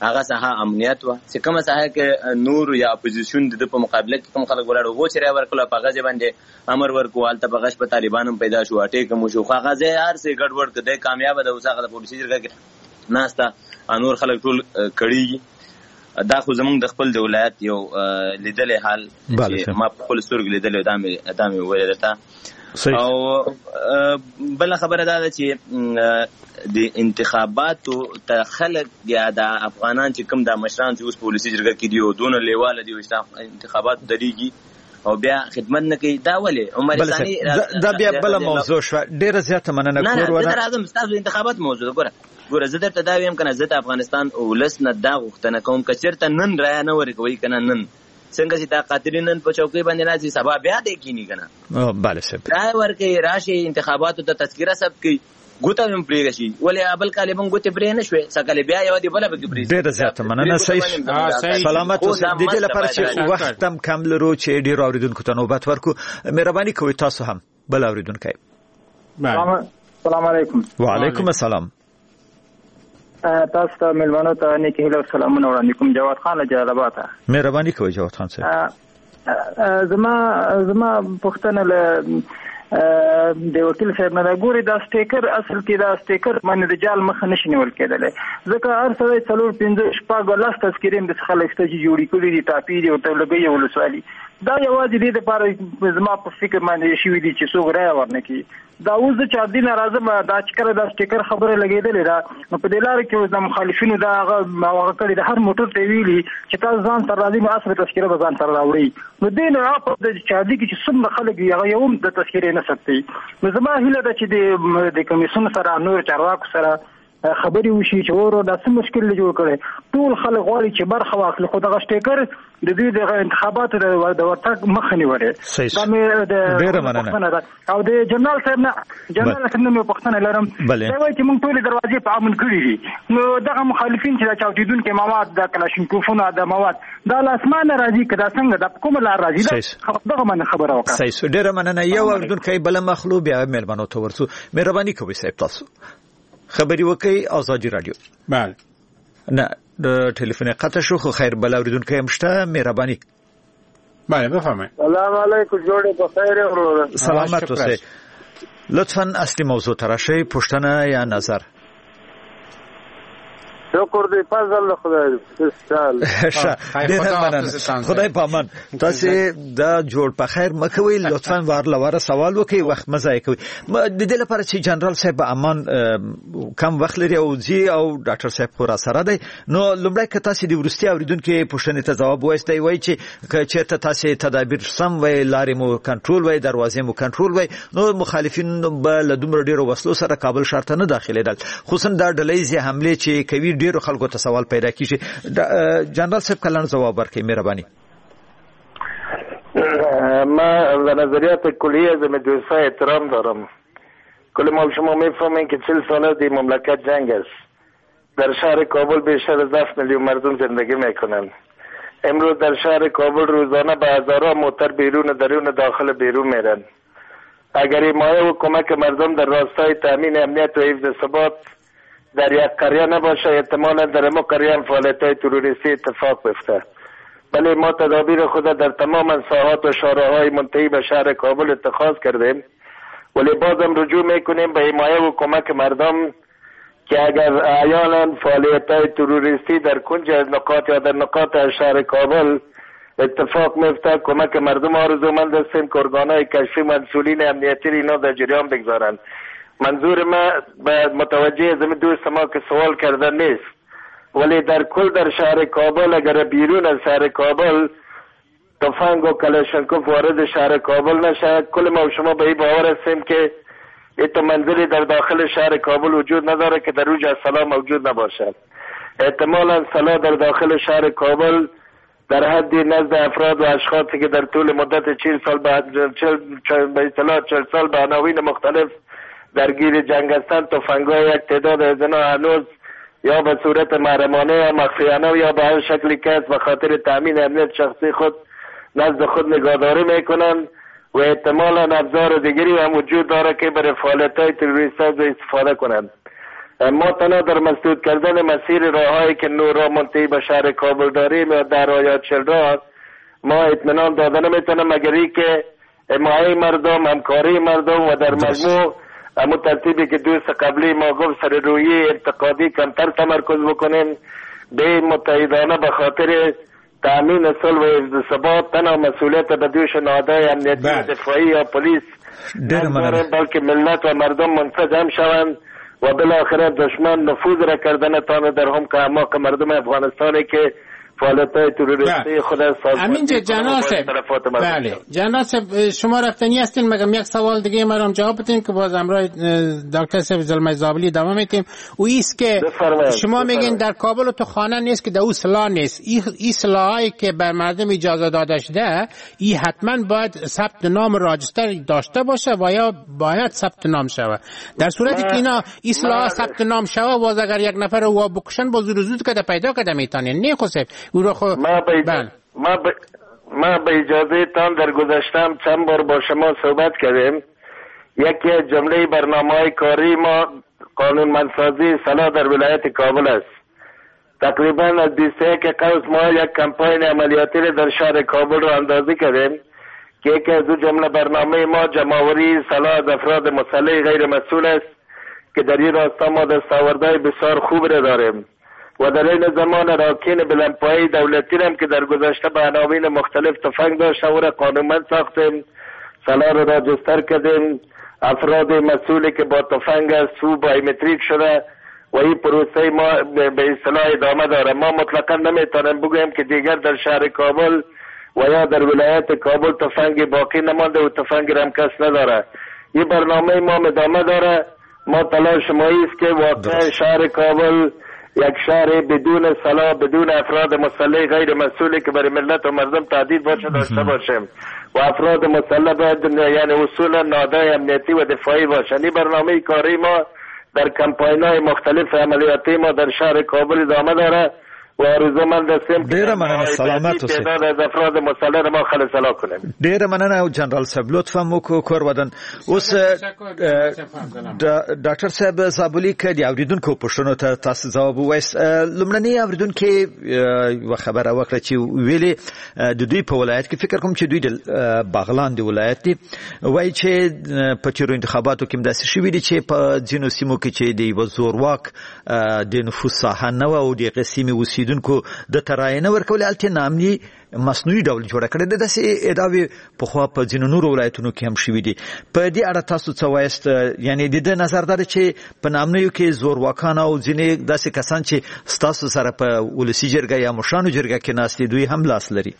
هغه ساحه امنیت و چې کومه ساحه کې نور یا اپوزیشن د په مقابله کې کوم خلک ولاړ وو چې ورکړه په غځ باندې امر ورکوال ته بغش په طالبانو پیدا شو اټیک مو شو هغه ځای هر څه ګډوډ کړي کامیاب ده اوسه د پولیسي جرګه کې ناستا نور خلک ټول کړي دا خو زمونږ د خپل د ولایت یو لیدلې حال چې ما په خپل سترګې لیدلې دا مې ویل درته او بل خبره دا ده چې د انتخاباتو ته خلک یا د افغانان چې کوم د مشران چې اوس پولیسي جرګه کې دی او دونه لیواله دی انتخابات درېږي او بیا خدمت نه کوي دا ولې عمر ثاني دا بیا بل موضوع شو ډیره زیاته مننه کور ولا راځم تاسو انتخابات موضوع ګوره زه درته دا ویم کنه زه د افغانستان ولس نه دا غوښتنه کوم که چېرته نن رایه نه ورکوي کنه نن څنګه چې دا قاتلین نن په چوکۍ باندې راځي سبا بیا دی کینی کنه بله صاحب رایه ورکوي راشي انتخاباتو ته تذکره ثبت کوي ګوته هم پرېږدي شي ولې ابل کالې مونږ ګوتې پرې نه شوې سکلې بیا یو دی بله پکې پرېږدي ډېره زیاته مننه صحیح سلامت اوسئ د دې لپاره چې وخت هم کم لرو چې ډېرو اورېدونکو ته نوبت ورکړو مهرباني کوئ تاسو هم بل اورېدونکی السلام علیکم وعلیکم السلام تاسو ته مېلمنو ته نیکې هیلې او سلامونه وړاندې کوم جواد خان له جلال آباده مهرباني کوئ جواد خان صاحب زما پوښتنه له د وکیل صاحب نه ګوري دا سټیکر اصل کې دا سټیکر باندې د جال مخ نشي نیول کېدلی ځکه هر څه څلور پنځه شپږ لاس تذکرې د خلک ته چې جوړې کړي دي ټاپي دي او ته لګي ولسوالي دا یوازې دې لپاره زما په فکر باندې شوي دي چې څوک رایه ورنه کړي دا اوس د 4 دین راځم دا چې کله دا سټیکر خبره لګېدلې ده نو په دې لار کې د مخالفینو دا هغه کړي د هر موټر ته ویلي چې تاسو ځان سره راځي نو اصل تذکره به ځان سره راوړي نو دې نه په د چادي کې چې څومره خلک هغه یو د تذکرې نه ساتي نو زما هیله ده چې د کمیسیون سره نور چارواکو سره خبرې وشي چې ورو دا څه مشکل جوړ کړي ټول خلک غواړي چې برخه واخلي خو دغه سټیکر د دې د انتخاباتو د ورتګ مخ نیولې دا مې د او د جنرال صاحب نه مې پوښتنه لرم دا وایي چې موږ ټول دروازې په امن کړې دي نو دغه مخالفین چې د چاودیدونکو مواد د کلاشینکوفونو د مواد دا لاسمانه راځي کدا څنګه د کوم لار راځي دغه من خبره وکړه صحیح ډیره مننه یو اردونکي بل مخلوق بیا مهربانو ته ورسو مهرباني کوئ صاحب تاسو خبري وکي آزادي رادیو بله نه د ټلیفون قطع شو خو خیر بل اوریدونکو هم شته مهرباني بله بفرمایئ سلام علیکم جوړې په خیر ورور سلامت اوسئ لطفا اصلي موضوع تراشي پوښتنه یا نظر شکر دی فضل خدای پامان تاسو دا جوړ په خیر مکوئ لطفا واره سوال وکي وخت مزای کوي د دې لپاره چې جنرال صاحب امان کم وخت لري او زی او ډاکټر صاحب پورا سره دی نو لومړی که تاسو د ورستي اوریدونکو پوښتنې ته جواب وایستئ وای چې چیرته تاسو تدابیر سم وای لارې مو کنټرول وای دروازې مو کنټرول وای نو مخالفین به دومره ډیرو وسلو سره کابل ښار ته نه داخليدل خصوصا دا ډلې حمله چې کوي ډیرو خلکو ته سوال پیدا کیږي جنرال صاحب کلان جواب ورکړي مهرباني ما از نظریات کلیه از مدرسه احترام دارم کل ما شما میفهمین که 40 ساله دی مملکت جنگ است در شهر کابل بیشتر از 7 میلیون مردم زندگی میکنند امروز در شهر کابل روزانه به هزارها موتر بیرون درون داخل بیرون میرن اگر حمایه و کمک مردم در راستای تامین امنیت و حفظ ثبات در یک قریه نباشه احتمالا در ما قریه هم فعالیت‌های تروریستی اتفاق بیفته ولی ما تدابیر خود در تمام ساحات و شارع‌های منتهی به شهر کابل اتخاذ کردیم ولی بازم رجوع میکنیم به حمایه و کمک مردم که اگر احیانا فعالیت‌های تروریستی در کنج از نقاط یا در نقاط از شهر کابل اتفاق میفته کمک مردم آرزومند هستیم که ارگان‌های کشفی مسئولین امنیتی اینا در جریان بگذارند منظور ما متوجه زمین دوست ما که سوال کردن نیست ولی در کل در شهر کابل اگر بیرون از شهر کابل تفنگ و کلاشینکوف وارد شهر کابل نشه کل ما و شما به این باور هستیم که این منزلی در داخل شهر کابل وجود نداره که در اوج سلاح موجود نباشد احتمالا سلاح در داخل شهر کابل در حدی نزد افراد و اشخاصی که در طول مدت 40 سال به عناوین مختلف درگیر جنگ هستند تفنگ‌های یک تعداد از اینا هنوز یا به صورت محرمانه یا مخفیانه یا به هر شکلی کس به خاطر تامین امنیت شخصی خود نزد خود نگهداری میکنند و احتمالا ابزار دیگری هم وجود داره که برای فعالیت‌های تروریستی استفاده کنند ما تنها در مسدود کردن مسیر راههایی که نور را منتهی به شهر کابل داریم و در آیات شلرا ما اطمینان دادن نمیتونم مگر ای که حمایه مردم، همکاری مردم و در مجموع همون ترتیبی که دوست قبلی ما گفت سر روی انتقادی کمتر تمرکز بکنیم به متحدانه به خاطر تامین صلح و حفظ ثبات تنها مسئولیت به دوش نهادهای امنیتی و دفاعی یا پلیس نداریم بلکه ملت و مردم منسجم شوند و بالاخره دشمن نفوذ را کردن تانه در هم که اعماق مردم افغانستانی که فعالیت‌های تروریستی خود همینجا بله جناب صاحب شما رفتنی هستین مگم یک سوال دیگه مرام جواب بدین که باز امروز دکتر صاحب زلمه زابلی ادامه میدیم او ایست که شما میگین در کابل تو خانه نیست که در او سلاح نیست این سلاحی که بر مردم اجازه داده شده این حتما باید ثبت نام راجستر داشته باشه و یا باید ثبت نام شوه در صورتی که اینا این سلاح ثبت نام شوه باز اگر یک نفر او بکشن باز زود که پیدا کده میتونین نه خصف ما به اجازه تان در گذشتم چند بار با شما صحبت کردیم. یکی از جمله برنامه‌های کاری ما قانونمندسازی سلاح در ولایت کابل است. تقریبا از 21 قوس ما یک کمپاین عملیاتی در شهر کابل را اندازی کردیم که یکی از دو جمله برنامه ما جمع‌آوری سلاح از افراد مسلح غیر مسئول است که در این راستا ما دستاوردهای بسیار خوب را داریم و در این زمان راکین بلندپایه دولتی هم که در گذشته به عناوین مختلف تفنگ داشته و را قانونمند ساختیم، سلاح را راجستر کردیم، افراد مسئولی که با تفنگ است و بایومتریک شده و این پروسه ما به اصطلاح ادامه داره. ما مطلقا نمیتونیم بگویم که دیگر در شهر کابل و یا در ولایت کابل تفنگ باقی نمانده و تفنگ را هم کس نداره. این برنامه ما ادامه داره. ما تلاش ما است که واقع شهر کابل یک شهر بدون سلاح، بدون افراد مسلح غیر مسئولی که برای ملت و مردم تهدید باشه داشته باشیم و افراد مسلح باید یعنی اصولا نهادهای امنیتی و دفاعی باشند. این برنامه کاری ما در کمپاین‌های مختلف عملیاتی ما در شهر کابل ادامه داره و آرزومند هستیم ډیره مننه سلامت اوسئ تعداد از افراد مسلح ما خلاص کنیم. ډیره مننه جنرال صاحب لطفا مو کور ودان اوس ډاکټر صاحب زابلی کې دی اوریدونکو پښتنو ته تاسو ځواب وایست. لمړنی اوریدونکو و خبره وکړه چې ویلي د دوی په ولایت کې فکر کوم چې دوی د باغلان دی ولایت دی وایي چې په چیرو انتخاباتو کې داسې شوی دي چې په ځینو سیمو کې چې دی وزورواک د نفوذ ساحه نه او د قسمي اوسیدونکو د تراینه ورکول الته نامني مصنوعي ډول جوړ کړی د داسې ادعاوې په خوا په ځینو نورو ولایتونو کې هم شوي دي. په دې اړه تاسو څه وایست؟ یعنی د دې نظر دا چې په نامنیو کې زورواکان او ځینې داسې کسان چې ستاسو سره په ولسي جرګه یا مشرانو جرګه کې ناست دي دوی هم لاس لري.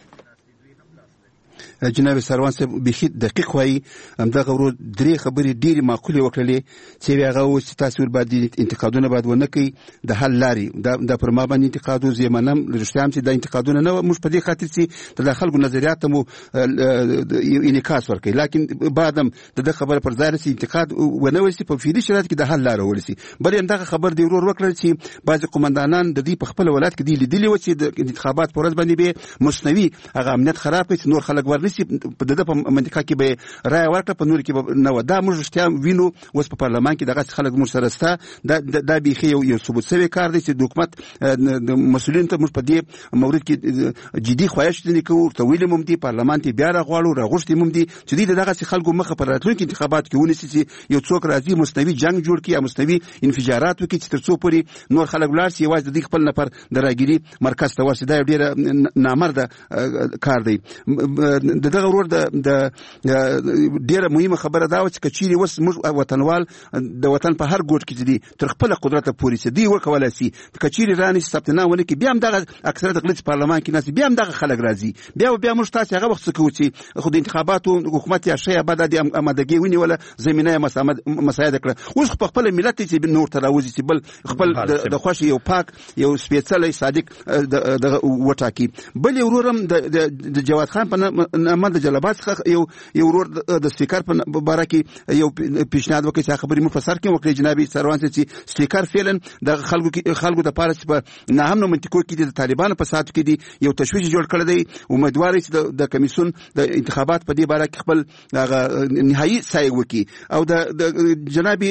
جناب سروان صاحب بخي دقیق وایي همدغه ورو درې خبرې ډېرې معقولې وکړلې چې هغه اوس چې تاسو باید انتقادونه باید ونه کوي د حل لارې د پر ما باندې انتقاد وزي منم رښتیا هم چې د انتقادونه نه موږ په دې خاطر چې د خلکو نظریات مو انعکاس ورکړي لیکن بعدم د خبره پر ځای رسي انتقاد ونه وسی په فعلي شرایط کې د حل لار ولسی بل همدغه خبر دی ورور وکړل چې بعض قومندانان د دې په خپل ولایت کې دی لیدلی و چې د انتخابات پر ورځ باندې به مصنوي هغه امنیت خراب کړي نور خلک ورنسي په دغه منطقه کې به رائے ورکړه په نور کې نو دا موږ رښتیا وینو اوس په پارلمان کې دغه خلک موږ سره ستا دا بيخي یو ثبوت شوی کار دی چې د حکومت د مسؤلین ته موږ په دې مورد کې جدي خواهش دي کوو ته ویل مم دي پارلمان ته بیا راغواړو راغوښتي مم دي چې دغه خلکو مخه پر راتلونکي انتخابات کې ونیسي چې یو څوک راځي مستوي جنگ جوړ کړي او مستوي انفجارات وکړي چې تر څو پوري نور خلک ولار سي واځي د خپل نفر دراګيري مرکز ته ورسي دا ډیره نامرده کار دی. دغه ورور د ډیره مهمه خبره دا و چې کچيري وس وطنوال د وطن په هر ګوټ کې دي تر خپل قدرت پوري سي دی ورکول سي کچيري راني ثبتنامه ونه کې بیا هم دغه اکثریت غلط پارلمان کې ناس بیا هم دغه خلک راځي بیا موږ تاسو هغه وخت کوو چې خو د انتخاباتو حکومت یا شی بعد د امادګي ونی ولا زمينه مساعده کړه اوس په خپل ملت چې نور تراوزي چې بل خپل د خوشي یو پاک یو سپیڅلی صادق د وټاکی بل ورورم د جواد خان په من د جلبات څخه یو ورور د سپیکر په باره کې یو پیشنهاد وکړي چې خبرې مفسر کې وکړي جناب سروان چې سپیکر فعلا د خلکو د پاره په نه هم منطقو کې د طالبانو په ساتو کې دي یو تشویش جوړ کړی دی امیدوار چې د کمیسیون د انتخابات په دې باره کې خپل نهایی سعی وکړي او د جناب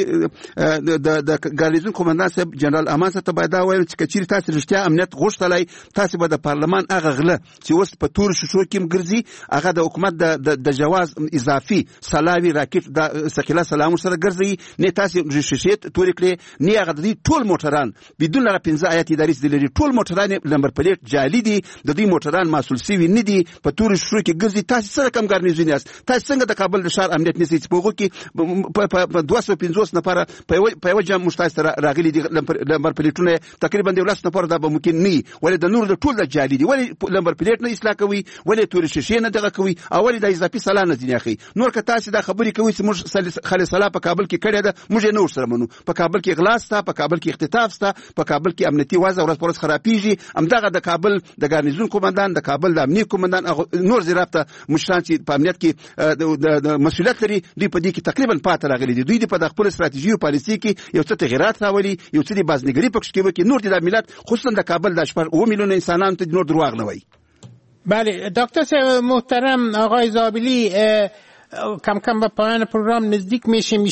د ګارنیزون قومندان صاحب جنرال امان صاحب باید دا وایي چې کچیر تاسو رښتیا امنیت غوښتلای تاسو به د پارلمان هغه غله چې اوس په تور شوشو کې مګرځي هغه د حکومت د جواز اضافي سلاوي راکټ د ثقيله سلام سره ګرځي نه تاسو رشیشت تور کړی نه هغه د ټول موټران بدون را 15 آیات اداري دي ټول موټران نمبر پلیټ جعلي دي د دې موټران مسول سوي نه دي په تور شوشو کې ګرځي تاسو سره کم ګارنیزون یاست تاسو څنګه د کابل د ښار امنیت نسي په وګو کې په 250 نفر په یو جام مشتاق راغلي دي نمبر پلیټونه تقریبا 12 نفر دا به ممکن نه ولې د نور د ټول د جعلي دي ولې نمبر پلیټ نه اصلاح کوي ولې تور شیشه نه دغه کوي او ولې د اضافي سلام نه ځنی اخی نور که تاسو دا خبرې کوي چې موږ خالص صلاح په کابل کې کړی ده موږ نه ورسره منو په کابل کې اغلاس تا په کابل کې اختطاف تا په کابل کې امنیتي وضع ورځ پر ورځ خرابېږي همدغه د کابل د ګارنیزون قومندان د کابل د امنیت قومندان نور زیرافته مشران چې په امنیت کې د مسؤلیت لري دوی په دې کې تقریبا پاتې راغلي دي دوی په خپل استراتیژي او پالیسي کې یو څه تغیرات راولي یو څه د بازنګري پکښ کې وکړي نور د ملت خصوصا د کابل د 8 میلیون انسانانو ته نور دروغ نه وایي. بله دکتر صاحب محترم آقای زابلی کم کم به پایان پروگرام نزدیک میشیم.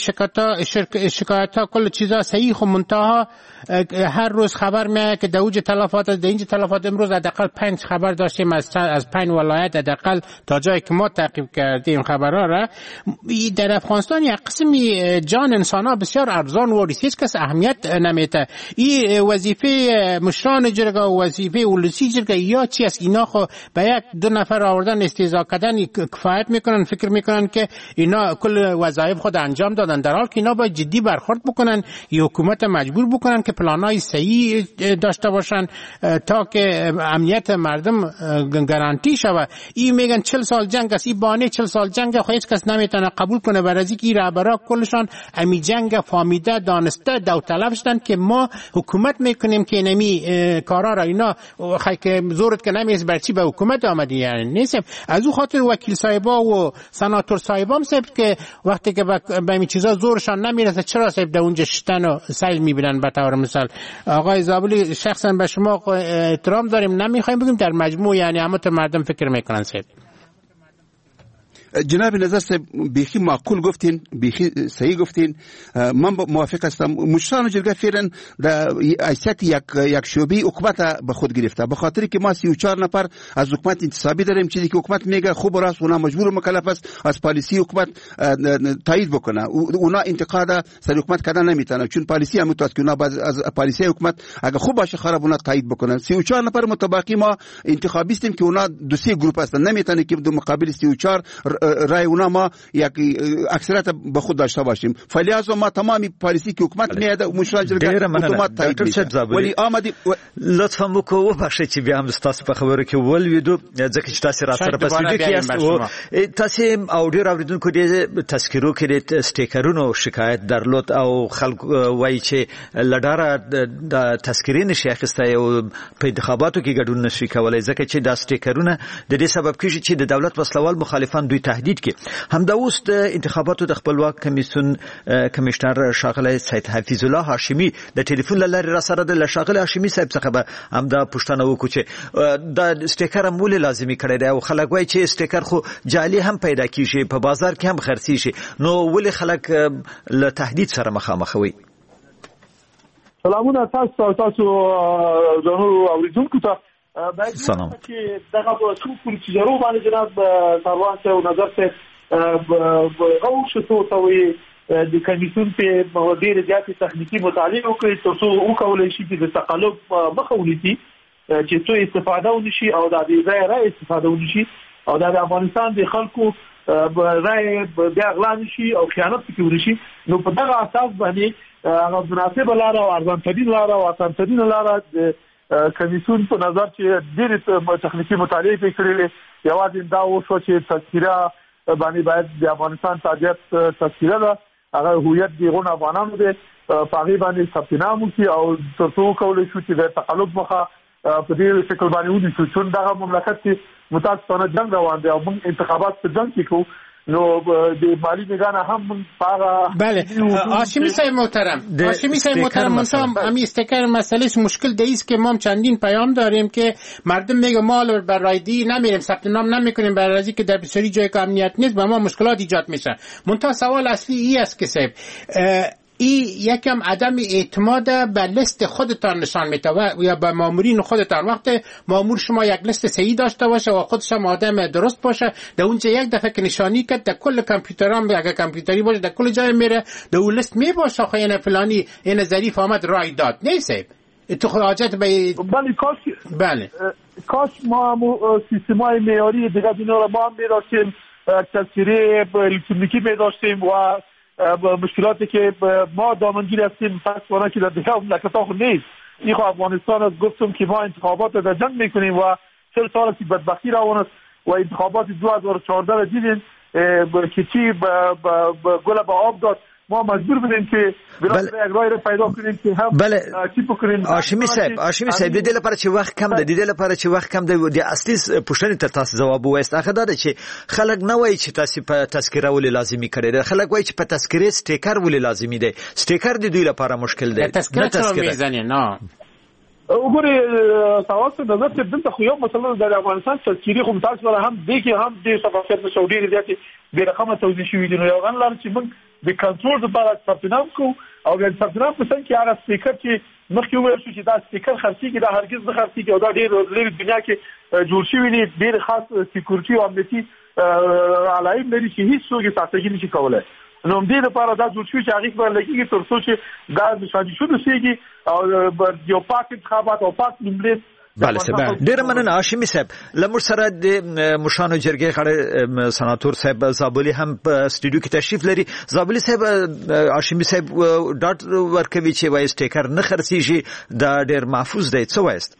شکایت ها کل چیزا صحیح و منتها هر روز خبر میاد که در اوج تلفات از اینج تلفات امروز حداقل 5 خبر داشتیم از 5 ولایت حداقل تا جایی که ما تعقیب کردیم خبرها را. در افغانستان یک قسمی جان انسان ها بسیار ارزان و هیچ کس اهمیت نمیده. این وظیفه مشران جرگه و وظیفه ولسی جرگه یا چی است؟ اینا خو به یک دو نفر آوردن استهزا کردن کفایت میکنن فکر میکنن که اینا کل وظایف خود انجام دادن در حال که اینا باید جدی برخورد بکنن یا حکومت مجبور بکنن که پلانای صحیح داشته باشن تا که امنیت مردم گارانتی شود. این میگن 40 سال جنگ است این بانه 40 سال جنگ خو هیچ کس نمیتونه قبول کنه برای اینکه این رهبرا کلشان امی جنگ فهمیده دانسته داوطلب شدن که ما حکومت میکنیم که نمی کارا را اینا که زورت که نمیز برچی به حکومت آمدی یعنی نیستم. از او خاطر وکیل صاحبا و سناتور صاحبام صاحب که وقتی که به این چیزا زورشان نمیرسه چرا صاحب در اونجا شتن و سیل میبینن به طور مثال. آقای زابلی شخصا به شما احترام داریم نمیخوایم بگیم در مجموع یعنی همه مردم فکر میکنن صاحب. جناب نظر صاحب بیخی معقول گفتین بیخی صحیح گفتین من موافق هستم. مشران جرگه فعلا در حیثیت یک شعبه حکومت به خود گرفته به خاطر که ما 34 نفر از حکومت انتصابی داریم چیزی که حکومت میگه خوب و راست اونا مجبور و مکلف است از پالیسی حکومت تایید بکنه اونا انتقاد سر حکومت کردن نمیتونه چون پالیسی هم متوسط که اونا از پالیسی حکومت اگه خوب باشه خراب اونا تایید بکنن. 34 نفر متباقی ما انتخابیستیم که اونا دو سه گروپ هستن نمیتونه که دو مقابل 34 رای اونا ما یک اکثریت به خود داشته باشیم. فلیاز ما تمامی پالیسی که حکومت میاده مشران جرگه اتومات تایید میشه. ولی آمدی لطفا مکو بخښئ چې بیا هم تاسو په خبرو کې ولویدو ځکه چې تاسو را سره په سټوډیو کې یاست او تاسو او ډیر اوریدونکو دې تذکرو کې د سټیکرونو شکایت درلود او خلک وایي چې لډاره د تذکرې نشي اخیسته او په انتخاباتو کې ګډون نشي کولای ځکه چې دا سټیکرونه د دې سبب کیږي چې د دولت وسلوال مخالفان دوی تهدید کې همدا اوس د انتخاباتو د خپلواک کمیسیون کمشنر شاغله سید حفیظ الله هاشمی د ټلیفون لارې را سره د شاغله هاشمی صاحب څخه به همدا پوښتنه وکړو چې د سټیکر مول لازمي کړی دی او خلک وایي چې سټیکر خو جعلي هم پیدا کیږي په بازار کې هم خرڅي شي نو ولې خلک له تهدید سره مخامخ وي؟ سلامونه تاسو زموږ اوریدونکو ته سلام چې دغه څو پروسیجرو باندې جناب سروان صاحب نظر ته غو شتو توي د کمیسیون په ډېر زیاتې تخنیکی مطالعه وکړي ترڅو وکولای شي چې د تقلب مخه ونیسي چې څو استفاده ونشي او د دې ځای را استفاده ونشي او د افغانستان د خلکو رای بیا غلا نشي او خیانت پکې ونشي. نو په دغه اساس باندې هغه مناسبه لار او ارزان ترین لار او اسان ترین لار کمیسیون په نظر چې ډېر تخنیکی مطالعه وکړي یوازې دا وشو چې تذکره باندې باید د افغانستان تابعیت تذکره ده هغه هویت دی غون افغانانو دی په هغه باندې ثبت نام وکړي او ترڅو کولای شو چې د تقلب مخه په دې شکل باندې ودی چې دغه مملکت کې متاسفانه جنگ روان دی او موږ انتخابات په جنگ کې کوو نو د مالی نگاه هم پاغا. بله هاشمی صاحب محترم منتها همین استیکر مسئله مشکل دیست که ما چندین پیام داریم که مردم میگه ما برای دی نمیریم ثبت نام نمیکنیم برای ازی که در بسیاری جای که امنیت نیست با ما مشکلات ایجاد میشه. منتها سوال اصلی ای است که صاحب این یکم عدم اعتماد به لیست خودتان نشان میده یا به مامورین خودتان. وقتی مامور شما یک لیست صحیح داشته باشه و خودش هم آدم درست باشه در اونجا یک دفعه که نشانی کرد در کل کامپیوترام اگه کامپیوتری باشه در کل جای میره در اون لیست میباشه خواهی این فلانی این ظریف آمد رای داد نیست تو حاجت به کاش ما سیستمای معیاری دیگه اینا رو ما هم می‌داشتیم تذکره الکترونیکی می‌داشتیم و مشکلاتی که ما دامنگیر هستیم متاسفانه که در دیگه مملکت‌ها نیست. این خب افغانستان از گفتم که ما انتخابات در جنگ میکنیم و 40 سال که بدبختی روان است و انتخابات 2014 را دیدین که چی گل به آب داد. ما مجبور بودیم که برای یک راه پیدا کنیم که هم چی بکنیم. هاشمی صاحب د دې لپاره چې وخت کم دی د اصلي پوښتنې ته تاسو جواب وایست. هغه دا چې خلک نه وایي چې تاسو په تذکره ولې لازمي کړی دی. خلک وایي چې په تذکره سټیکر ولې لازمي دی. سټیکر د دوی لپاره مشکل دی. تذکره میزنی نه وګورئ تاسو د نظر دلته خو یو مثلا د افغانستان تذکری خو تاسو سره هم دی کې هم د صفحات په سعودي ریاضي د رقمه توزیع شوی دی. نو یو غن لار چې موږ د کنټرول لپاره ثبتنام کو او د ثبتنام په څنګه کې هغه سپیکر چې مخکې ویل شو چې دا سپیکر خرڅي کې دا هرگز نه خرڅي کې او دا ډېر لري دنیا کې جوړ شوی دی ډېر خاص سکیورټي او امنیتي علایم لري چې هیڅ څوک یې ساتګي نشي کولای. نو دې لپاره دا جوړ شوی چې هغه په لګي تر څو چې دا نشادي شو نشيږي او یو پاک انتخابات او پاک نمبر. بله سبا ډیر مننه هاشمی صاحب. لمر سره د مشانو جرګې غړي سناتور صاحب زابلی هم په سټوډیو کې تشریف لري. زابلی صاحب هاشمی صاحب ډاټ ورکوي چې وایي سټیکر نه خرڅيږي دا ډیر محفوظ دی. څه وایست؟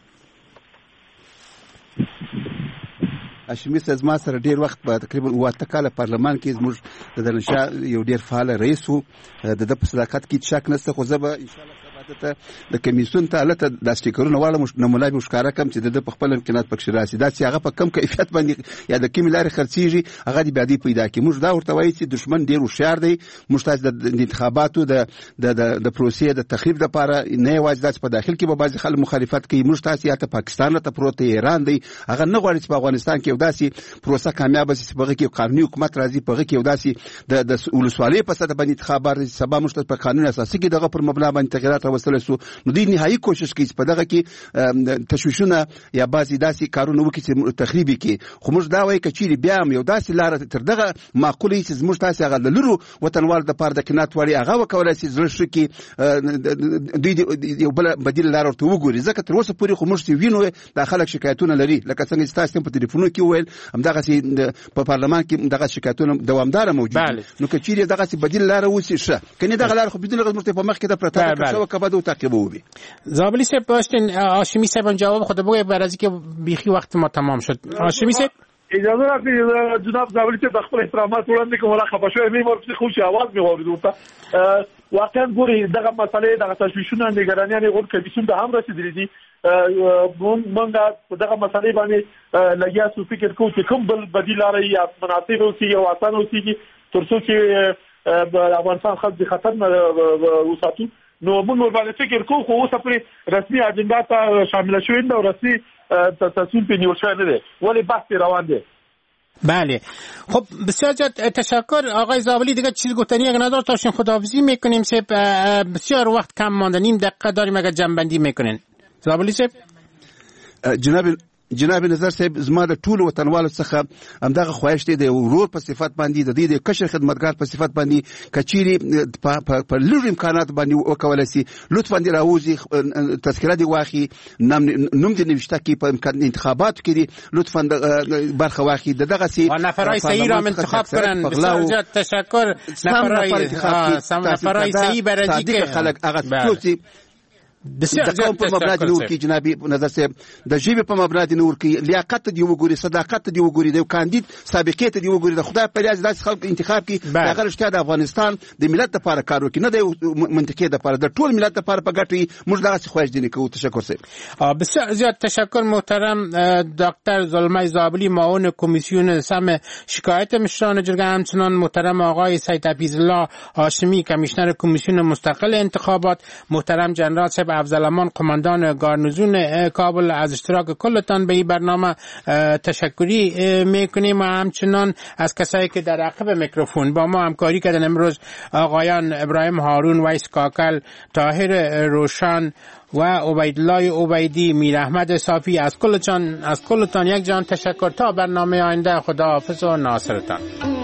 هاشمی صاحب ما سره ډیر وخت په تقریبا 8 کال پارلمان کې زموږ د دنشا یو ډیر فعال رئیس وو. د په صداقت کې شک نشته خو زه به ان شاء الله د کمیسیون ته الته د سټیکرونو والا نمونه به ښکارا کم چې د خپل امکانات پکې راسي دا چې هغه په کم کیفیت باندې یا د کیمې لارې خرڅيږي هغه دی بیا پیدا کی. موږ دا ورته وایي چې دشمن ډیر هوښیار دی. محتاج د انتخاباتو د پروسې د تخریب لپاره نه یوازې د په داخل کې به بعض خلک مخالفت کوي. محتاج یا ته پاکستان ته پروت ایران دی هغه نه غواړي چې په افغانستان کې وداسي پروسه کامیاب شي په هغه کې قانوني حکومت راځي په هغه کې وداسي د ولسوالۍ په سطح باندې انتخابات سبا مشترک په قانون اساسي کې دغه پر مبنا باندې تغیرات راوستل شو. نو دوی نهایي کوشش کوي په دغه کې تشویشونه یا بعضې داسې کارونه وکړي چې تخریب کړي. خو موږ دا وایو که چیرې بیا هم یو داسې لاره تر دغه معقوله وي چې زموږ تاسې هغه د لرو وطنوالو دپاره د قناعت وړ هغه وکولی شي زړه ښه کړي دوی یو بله بدیله لاره ورته وګوري. ځکه تر اوسه پورې خو موږ چې وینو دا خلک شکایتونه لري لکه څنګه چې تاسو په تلیفونونو کې وویل همدغسې په پارلمان کې دغه شکایتونه دوامداره موجود دي. نو که چیرې دغسې بدیله لاره اوسي ښه که نه دغه لاره خو بدون لغت موږ ته په مخ کې ده پرته ده که څه وکبد و تعقیبه زابلی صاحب باشین. هاشمی صاحب جواب خود بگوی بعد از اینکه بیخی وقت ما تمام شد. هاشمی صاحب اجازه راکړئ جناب زابلی صاحب د خپل احترامات وړاندې کوم ولا خفه شوی مې ورپسې خو چې आवाज مې واورېد ورته واقعا ګوري دغه مسلې دغه تشویشونه نگرانیان غوړ کمیسیون ته هم رسیدلې دي. مونږ دغه مسلې باندې لګیا سو فکر کوو چې کوم بل بدیل لري یا مناسب اوسي او اسانه اوسي تر څو چې افغانستان خلک د خطر نه وساتو. نو موږ باندې فکر کوو خو اوس پرې رسمي اجنډا ته شامل شوی نه او رسمي تصمیم په نیول شوی نه دی ولی بحث روان دی. بله خب بسیار تشکر آقای زابلی. دیگه چیز گفتنی اگه ندار تاشین خداحافظی میکنیم. سه بسیار وقت کم مانده نیم دقیقه داریم اگر جنبندی میکنین. زابلی صاحب جناب نظر صاحب زما د ټول وطنوالو څخه همدغه خواهش دی د ورور په صفت باندې د دې د کشر خدمتګار په صفت باندې کچيري په لږ امکانات باندې وکولای شي لطفا دی راوځي تذکره دی واخی نوم دی نوشته کی په انتخاباتو کې دی لطفا برخه واخی دغه سي نفرای صحیح را انتخاب کړن. بسیار تشکر. نفرای صحیح برای که خلک هغه څوک د قوم په مبنا دي نور کې جنابي نظر صاحب د ژبې په مبنا دي نور کې لیاقت دی وګوري صداقت دی وګوري د کاندید سابقې ته دی وګوري د خدای په لیاز داسې خلک انتخاب کی هغه رښتیا د افغانستان د ملت لپاره کار وکړي نه د منطقې لپاره د ټول ملت لپاره په ګټه موږ دغه خوښ دي کوو. تشکر صاحب. بسیار زیاد تشکر محترم دکتر زلمه زابلی معاون کمیسیون سم شکایت مشران جرگه، همچنان محترم آقای سید حفیظالله هاشمی کمیشنر کمیسیون مستقل انتخابات، محترم جنرال صاحب افضلامان قماندان گارنیزون کابل از اشتراک کلتان به این برنامه تشکری میکنیم و همچنان از کسایی که در عقب میکروفون با ما همکاری کردن امروز آقایان ابراهیم هارون، ویس کاکل، طاهر روشن و عبیدالله عبیدی، میر احمد صافی. از کلتان یک جان تشکر. تا برنامه آینده خداحافظ و ناصرتان.